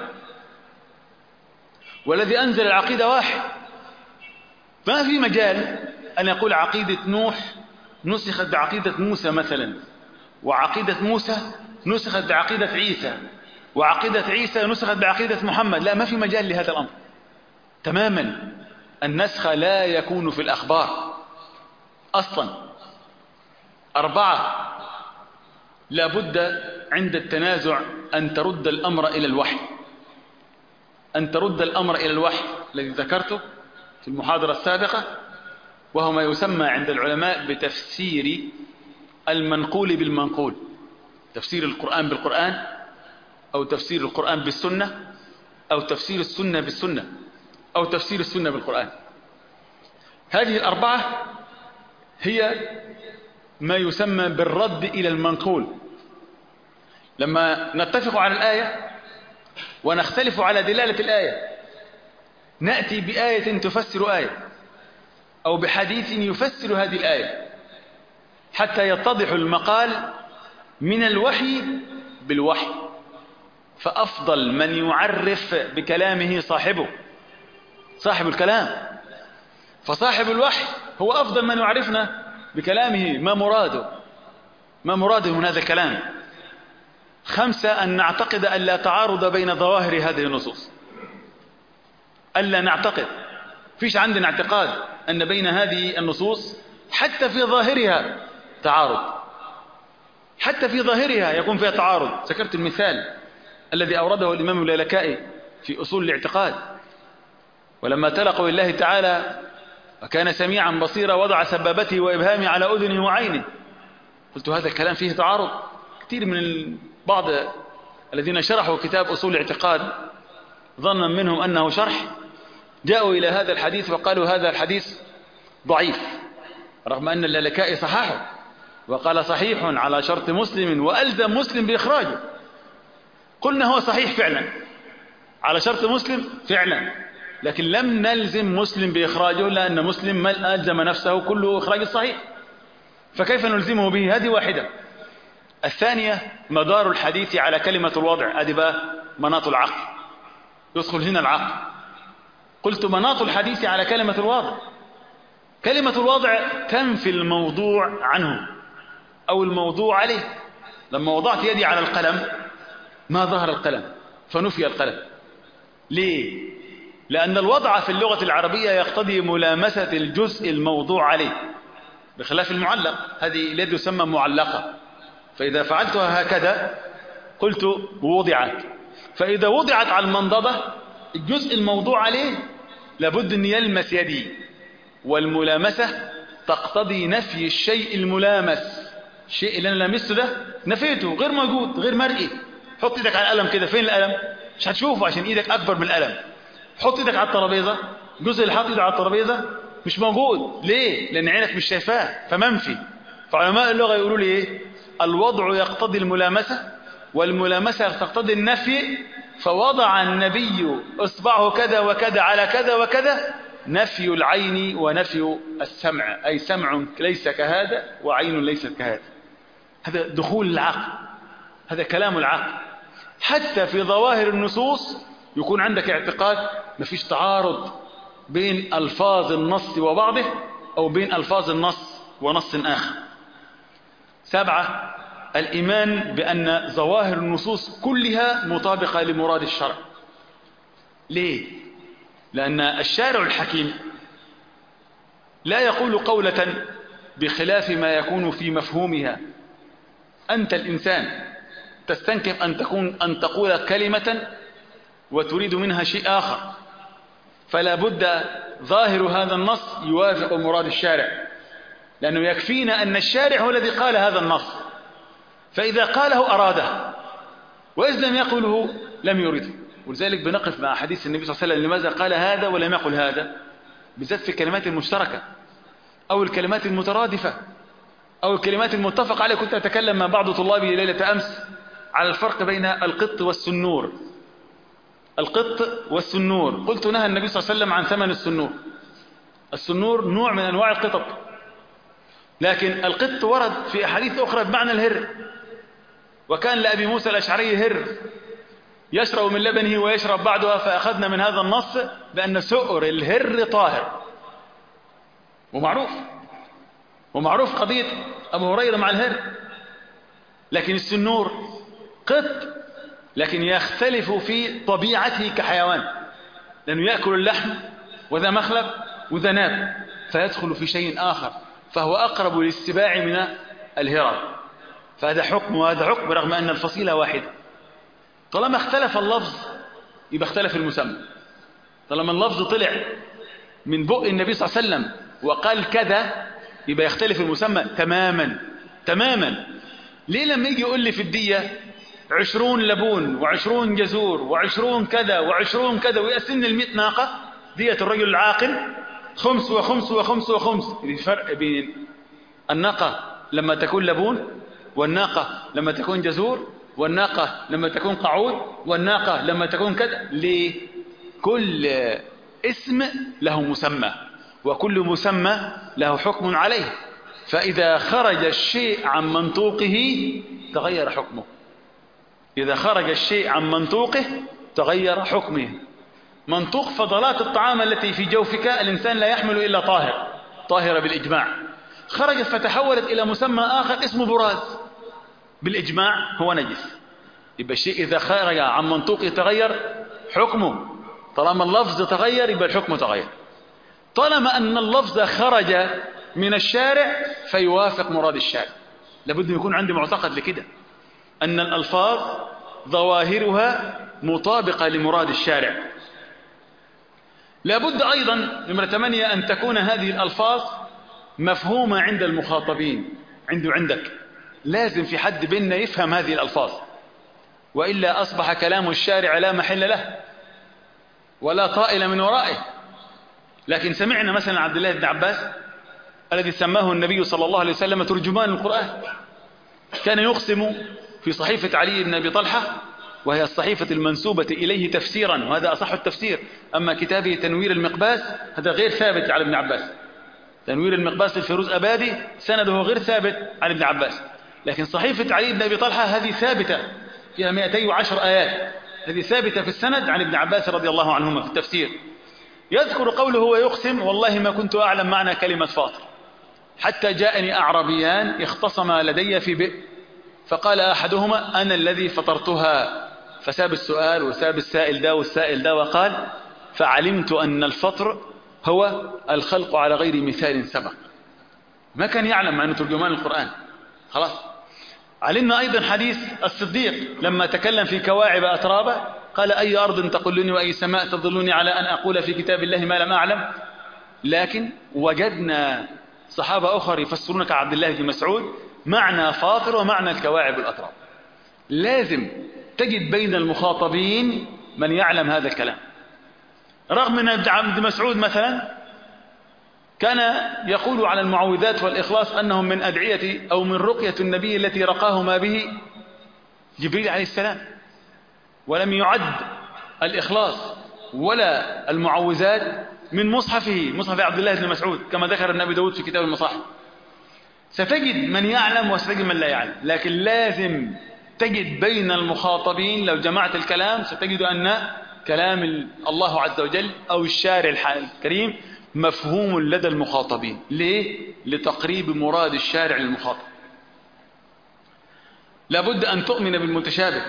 A: والذي أنزل العقيدة واحد. ما في مجال أن يقول عقيدة نوح نسخت بعقيدة موسى مثلا، وعقيدة موسى نسخت بعقيدة عيسى، وعقيدة عيسى نسخت بعقيدة محمد. لا، ما في مجال لهذا الأمر تماما. النسخ لا يكون في الأخبار أصلا. 4 لابد عند التنازع أن ترد الأمر إلى الوحي. أن ترد الأمر إلى الوحي الذي ذكرته في المحاضرة السابقة، وهو ما يسمى عند العلماء بتفسير المنقول بالمنقول. تفسير القرآن بالقرآن، أو تفسير القرآن بالسنة، أو تفسير السنة بالسنة، أو تفسير السنة بالقرآن. هذه 4 هي ما يسمى بالرد إلى المنقول. لما نتفق على الآية ونختلف على دلالة الآية، نأتي بآية تفسر آية أو بحديث يفسر هذه الآية حتى يتضح المقال من الوحي بالوحي. فأفضل من يعرف بكلامه صاحب الكلام. فصاحب الوحي هو أفضل من يعرفنا بكلامه ما مراده من هذا الكلام. 5 أن نعتقد أن لا تعارض بين ظواهر هذه النصوص. ألا نعتقد، فيش عندنا اعتقاد أن بين هذه النصوص حتى في ظاهرها تعارض، حتى في ظاهرها يكون فيها تعارض. ذكرت المثال الذي أورده الإمام اللالكائي في أصول الاعتقاد، ولما تلقوا الله تعالى وكان سميعا بصيرا وضع سبابته وإبهامه على أذنه وعينه. قلت هذا الكلام فيه تعارض. كثير من بعض الذين شرحوا كتاب أصول الاعتقاد ظنا منهم أنه شرح، جاءوا إلى هذا الحديث وقالوا هذا الحديث ضعيف، رغم أن اللالكائي صححه وقال صحيح على شرط مسلم وألزم مسلم بإخراجه. قلنا هو صحيح فعلا على شرط مسلم فعلا، لكن لم نلزم مسلم بإخراجه لأن مسلم ألزم نفسه كله إخراج الصحيح، فكيف نلزمه به؟ هذه واحدة. الثانية مدار الحديث على كلمة الوضع. هذه بقى مناط العقل، يدخل هنا العقل. قلت مناط الحديث على كلمة الوضع. كلمة الوضع تنفي الموضوع عنه أو الموضوع عليه. لما وضعت يدي على القلم ما ظهر القلم فنفي القلم. ليه؟ لأن الوضع في اللغة العربية يقتضي ملامسة الجزء الموضوع عليه، بخلاف المعلق. هذه اليد يسمى معلقة، فإذا فعلتها هكذا قلت وضعت. فإذا وضعت على المنضدة الجزء الموضوع عليه لابد أن يلمس يدي، والملامسة تقتضي نفي الشيء الملامس. الشيء اللي أنا لامسته ده نفيته، غير موجود، غير مرئي. حط إيدك على القلم كده، فين القلم؟ مش هتشوفه عشان إيدك أكبر من القلم. حط إيدك على الترابيزة، الجزء اللي حاط إيده على الترابيزة مش موجود. ليه؟ لأن عينك مش شايفاه، فمنفي. فعلماء اللغة يقولوا لي إيه؟ الوضع يقتضي الملامسة، والملامسة تقتضي النفي، فوضع النبي إصبعه كذا وكذا على كذا وكذا، نفي العين ونفي السمع، أي سمع ليس كهذا وعين ليست كهذا. هذا دخول العقل، هذا كلام العقل. حتى في ظواهر النصوص يكون عندك اعتقاد مفيش تعارض بين ألفاظ النص وبعضه، أو بين ألفاظ النص ونص آخر. 7، الإيمان بأن ظواهر النصوص كلها مطابقة لمراد الشرع. ليه؟ لأن الشارع الحكيم لا يقول قولة بخلاف ما يكون في مفهومها. أنت الإنسان تستنكف أن تقول كلمة وتريد منها شيء آخر، فلا بد ظاهر هذا النص يوافق مراد الشارع، لأنه يكفينا أن الشارع هو الذي قال هذا النص، فإذا قاله أراده، وإذا لم يقله لم يرده. ولذلك بنقف مع حديث النبي صلى الله عليه وسلم لماذا قال هذا ولم يقل هذا، بالذات في الكلمات المشتركة أو الكلمات المترادفة أو الكلمات المتفق عليها. كنت أتكلم مع بعض طلابي ليلة أمس على الفرق بين القط والسنور. القط والسنور، قلت نهى النبي صلى الله عليه وسلم عن ثمن السنور. السنور نوع من أنواع القطط، لكن القط ورد في أحاديث أخرى بمعنى الهر. وكان لأبي موسى الأشعري هر يشرب من لبنه ويشرب بعدها، فأخذنا من هذا النص بأن سؤر الهر طاهر، ومعروف قضية أبو هريرة مع الهر. لكن السنور قط، لكن يختلف في طبيعته كحيوان، لأنه يأكل اللحم وذا مخلب وذا ناب، فيدخل في شيء آخر، فهو أقرب للسباع من الهرة. فهذا حكم وهذا حكم رغم أن الفصيلة واحدة. طالما اختلف اللفظ يبقى اختلف المسمى. طالما اللفظ طلع من بق النبي صلى الله عليه وسلم وقال كذا يبقى يختلف المسمى تماما. ليه لما يجي يقول لي في الدية 20 لبون و20 جزور و20 كذا و20 كذا ويقسمني 100 ناقة، دية الرجل العاقل 5 و5 و5 و5. الفرق بين الناقة لما تكون لبون، والناقة لما تكون جزور، والناقة لما تكون قعود، والناقة لما تكون كذا. ليه؟ كل اسم له مسمى، وكل مسمى له حكم عليه، فإذا خرج الشيء عن منطوقه تغير حكمه. إذا خرج الشيء عن منطوقه تغير حكمه. منطوق فضلات الطعام التي في جوفك الإنسان لا يحمل إلا طاهرة بالإجماع، خرجت فتحولت إلى مسمى آخر اسمه براز، بالإجماع هو نجس. يبقى الشيء إذا خرج عن منطوقه تغير حكمه. طالما اللفظ تغير يبقى الحكم تغير. طالما أن اللفظ خرج من الشارع فيوافق مراد الشارع. لابد يكون عندي معتقد لكده، أن الألفاظ ظواهرها مطابقة لمراد الشارع. لابد أيضا نمرة 8 أن تكون هذه الألفاظ مفهومة عند المخاطبين. عندك لازم في حد بيننا يفهم هذه الألفاظ، وإلا أصبح كلام الشارع لا محل له ولا طائل من ورائه. لكن سمعنا مثلا عبد الله بن عباس الذي سماه النبي صلى الله عليه وسلم ترجمان القرآن، كان يقسم في صحيفة علي بن أبي طلحة، وهي الصحيفة المنسوبة إليه تفسيرا، وهذا أصح التفسير. أما كتابه تنوير المقباس هذا غير ثابت على ابن عباس. تنوير المقباس الفيروز أبادي سنده غير ثابت عن ابن عباس، لكن صحيفة علي بن أبي طلحة هذه ثابتة، فيها 210 آيات، هذه ثابتة في السند عن ابن عباس رضي الله عنهما في التفسير. يذكر قوله ويقسم والله ما كنت أعلم معنى كلمة فاطر حتى جاءني أعرابيان اختصما لدي في بئر، فقال أحدهما أنا الذي فطرتها، فساب السؤال وساب السائل ده والسائل ده، وقال فعلمت أن الفطر هو الخلق على غير مثال سبق. ما كان يعلم أنه ترجمان القرآن. خلاص. علمنا أيضا حديث الصديق لما تكلم في كواعب أترابة، قال أي أرض تقلني وأي سماء تظلني على أن أقول في كتاب الله ما لم أعلم. لكن وجدنا صحابة أخر يفسرون كعبد الله بن مسعود معنى فاطر ومعنى الكواعب والأتراب. لازم تجد بين المخاطبين من يعلم هذا الكلام. رغم أن عبد مسعود مثلا كان يقول على المعوذات والإخلاص أنهم من أدعية أو من رقية النبي التي رقاهما به جبريل عليه السلام، ولم يعد الإخلاص ولا المعوذات من مصحفه، مصحف عبد الله بن مسعود، كما ذكر ابن أبي داود في كتاب المصاحف. ستجد من يعلم وستجد من لا يعلم، لكن لازم تجد بين المخاطبين لو جمعت الكلام ستجد أن كلام الله عز وجل أو الشارع الكريم مفهوم لدى المخاطبين. ليه؟ لتقريب مراد الشارع للمخاطب. لابد أن تؤمن بالمتشابه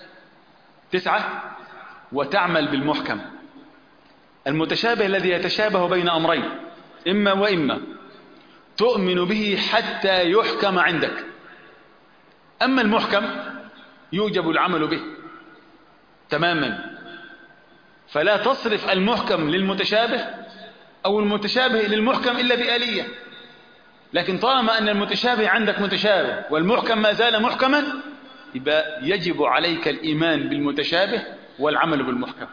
A: 9 وتعمل بالمحكم. المتشابه الذي يتشابه بين أمرين، إما وإما، تؤمن به حتى يحكم عندك. أما المحكم يوجب العمل به تماما، فلا تصرف المحكم للمتشابه أو المتشابه للمحكم إلا بآلية. لكن طالما أن المتشابه عندك متشابه والمحكم ما زال محكما، يبقى يجب عليك الإيمان بالمتشابه والعمل بالمحكم.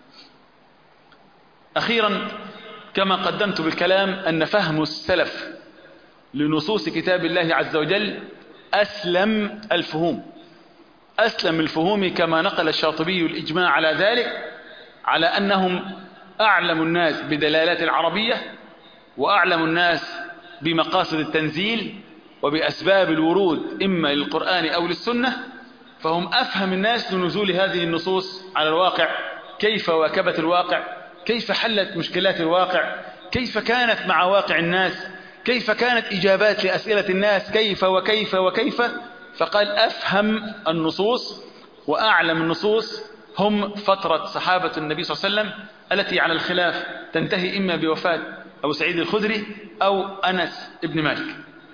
A: أخيرا، كما قدمت بالكلام أن فهم السلف لنصوص كتاب الله عز وجل أسلم الفهوم، أسلم الفهوم، كما نقل الشاطبي الإجماع على ذلك، على أنهم أعلم الناس بدلالات العربية، وأعلم الناس بمقاصد التنزيل وبأسباب الورود إما للقرآن أو للسنة، فهم أفهم الناس لنزول هذه النصوص على الواقع، كيف واكبت الواقع، كيف حلت مشكلات الواقع، كيف كانت مع واقع الناس، كيف كانت إجابات لأسئلة الناس، كيف وكيف وكيف. فقال أفهم النصوص وأعلم النصوص هم فترة صحابة النبي صلى الله عليه وسلم التي على الخلاف تنتهي إما بوفاة أبو سعيد الخدري أو أنس ابن مالك.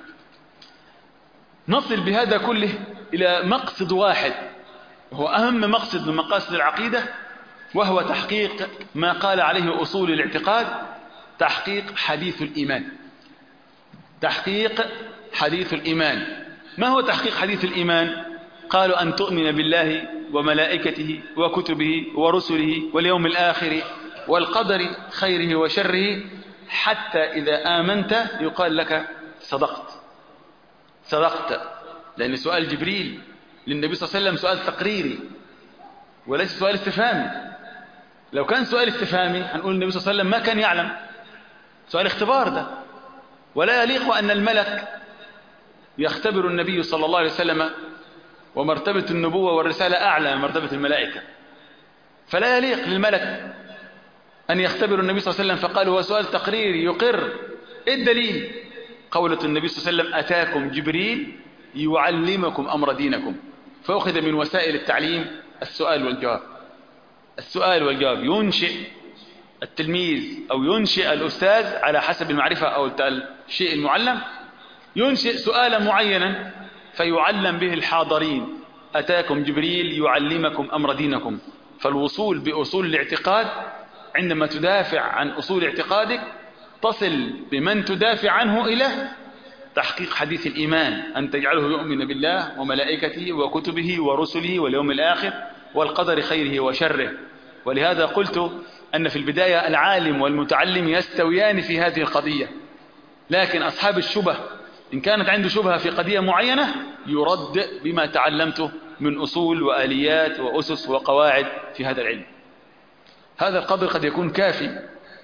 A: نصل بهذا كله إلى مقصد واحد، وهو أهم مقصد من مقاصد العقيدة، وهو تحقيق ما قال عليه أصول الاعتقاد، تحقيق حديث الإيمان. تحقيق حديث الإيمان. ما هو تحقيق حديث الإيمان؟ قالوا أن تؤمن بالله وملائكته وكتبه ورسله واليوم الآخر والقدر خيره وشره، حتى إذا آمنت يقال لك صدقت. صدقت، لأن سؤال جبريل للنبي صلى الله عليه وسلم سؤال تقريري وليس سؤال استفهامي. لو كان سؤال استفهامي هنقول النبي صلى الله عليه وسلم ما كان يعلم، سؤال اختبار ده، ولا يليق أن الملك يختبر النبي صلى الله عليه وسلم، ومرتبة النبوة والرسالة أعلى من مرتبة الملائكة، فلا يليق للملك أن يختبر النبي صلى الله عليه وسلم. فقال هو سؤال تقريري يقر. إيه الدليل؟ قولة النبي صلى الله عليه وسلم أتاكم جبريل يعلمكم أمر دينكم. فأخذ من وسائل التعليم السؤال والجواب. السؤال والجواب ينشئ التلميذ أو ينشئ الأستاذ على حسب المعرفة أو الشيء المعلم، ينشئ سؤالا معينا فيعلم به الحاضرين. أتاكم جبريل يعلمكم أمر دينكم. فالوصول بأصول الاعتقاد، عندما تدافع عن أصول اعتقادك تصل بمن تدافع عنه إلى تحقيق حديث الإيمان، أن تجعله يؤمن بالله وملائكته وكتبه ورسله واليوم الآخر والقدر خيره وشره. ولهذا قلت أن في البداية العالم والمتعلم يستويان في هذه القضية، لكن أصحاب الشبه إن كانت عنده شبهة في قضية معينة يرد بما تعلمته من أصول وآليات وأسس وقواعد في هذا العلم. هذا القدر قد يكون كافي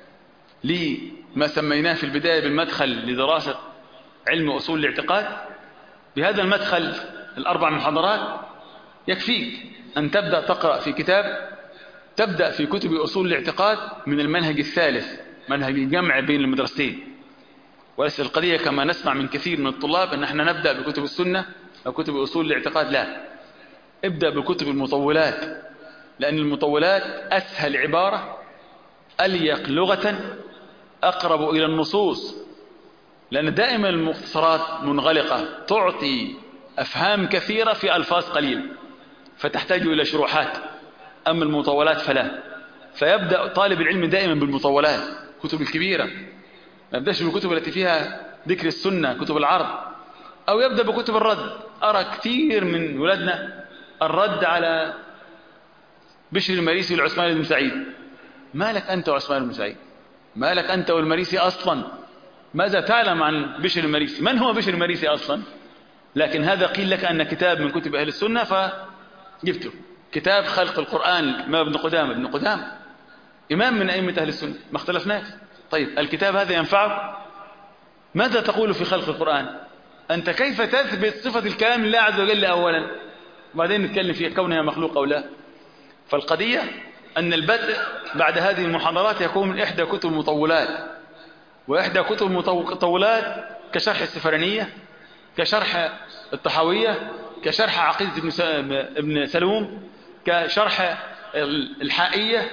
A: لما سميناه في البداية بالمدخل لدراسة علم أصول الاعتقاد. بهذا المدخل 4 محاضرات يكفيك أن تبدأ تقرأ في كتاب، تبدأ في كتب أصول الاعتقاد من المنهج الثالث، منهج الجمع بين المدرستين. وليس القضية كما نسمع من كثير من الطلاب أن احنا نبدأ بكتب السنة أو كتب أصول الاعتقاد. لا، ابدأ بكتب المطولات، لأن المطولات أسهل عبارة، أليق لغة، أقرب إلى النصوص. لأن دائما المختصرات منغلقة تعطي أفهام كثيرة في ألفاظ قليلة فتحتاج إلى شروحات، أما المطولات فلا. فيبدأ طالب العلم دائما بالمطولات، كتب الكبيرة ما يبدأش بالكتب التي فيها ذكر السنة، كتب العرض، أو يبدأ بكتب الرد. أرى كثير من ولادنا الرد على بشر المريسي والعثمان بن سعيد. ما لك أنت وعثمان بن سعيد؟ ما لك أنت والمريسي أصلا؟ ماذا تعلم عن بشر المريسي؟ من هو بشر المريسي أصلا؟ لكن هذا قيل لك أن كتاب من كتب أهل السنة فجبته. كتاب خلق القرآن ما ابن قدامة، ابن قدامة إمام من أئمة أهل السنة، ما اختلفناش. طيب الكتاب هذا ينفعك؟ ماذا تقول في خلق القرآن؟ أنت كيف تثبت صفة الكلام لله عز وجل أولا، وبعدين نتكلم في كونها مخلوق أو لا. فالقضية أن البدء بعد هذه المحاضرات يكون من إحدى كتب المطولات، وإحدى كتب المطولات كشرح السفرانية، كشرح الطحاوية، كشرح عقيدة ابن سلوم، كشرح الحائية،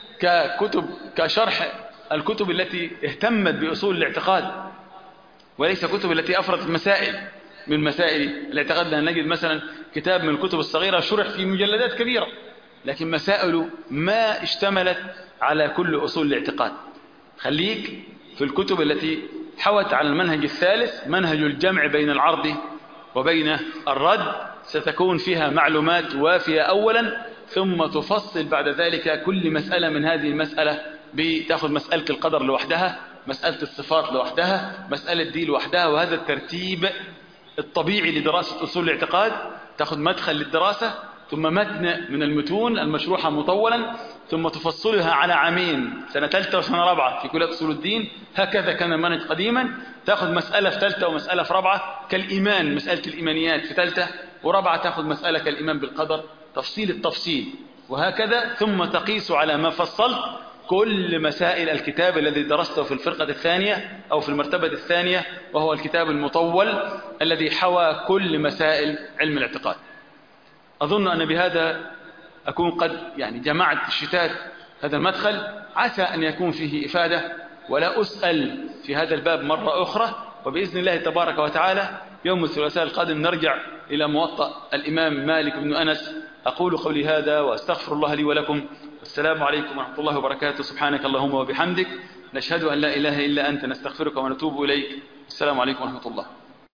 A: كشرح الكتب التي اهتمت بأصول الاعتقاد، وليس كتب التي أفردت مسائل من مسائل الاعتقاد. لأن نجد مثلا كتاب من الكتب الصغيرة شرح في مجلدات كبيرة، لكن مسائل ما اشتملت على كل أصول الاعتقاد. خليك في الكتب التي حوت على المنهج الثالث، منهج الجمع بين العرض وبين الرد. ستكون فيها معلومات وافية أولا، ثم تفصل بعد ذلك كل مسألة من هذه المسألة. بتاخذ مسألة القدر لوحدها، مسألة الصفات لوحدها، مسألة دي لوحدها، وهذا الترتيب الطبيعي لدراسة أصول الاعتقاد. تاخذ مدخل للدراسة، ثم متن من المتون المشروحة مطولا، ثم تفصلها على عامين، سنة ثالثة وسنة رابعة في كلية أصول الدين. هكذا كان المنهج قديما. تأخذ مسألة في ثالثة ومسألة في رابعة كالإيمان، مسألة الإيمانيات في ثالثة ورابعة. تأخذ مسألة كالإيمان بالقدر، تفصيل التفصيل، وهكذا. ثم تقيس على ما فصلت كل مسائل الكتاب الذي درسته في الفرقة الثانية أو في المرتبة الثانية، وهو الكتاب المطول الذي حوى كل مسائل علم الاعتقاد. أظن أن بهذا أكون قد جمعت الشتات هذا المدخل، عسى أن يكون فيه إفادة، ولا أسأل في هذا الباب مرة أخرى. وبإذن الله تبارك وتعالى يوم الثلاثاء القادم نرجع إلى موطأ الإمام مالك بن أنس. أقول قولي هذا وأستغفر الله لي ولكم. السلام عليكم ورحمة الله وبركاته. سبحانك اللهم وبحمدك، نشهد أن لا إله إلا أنت، نستغفرك ونتوب إليك. السلام عليكم ورحمة الله.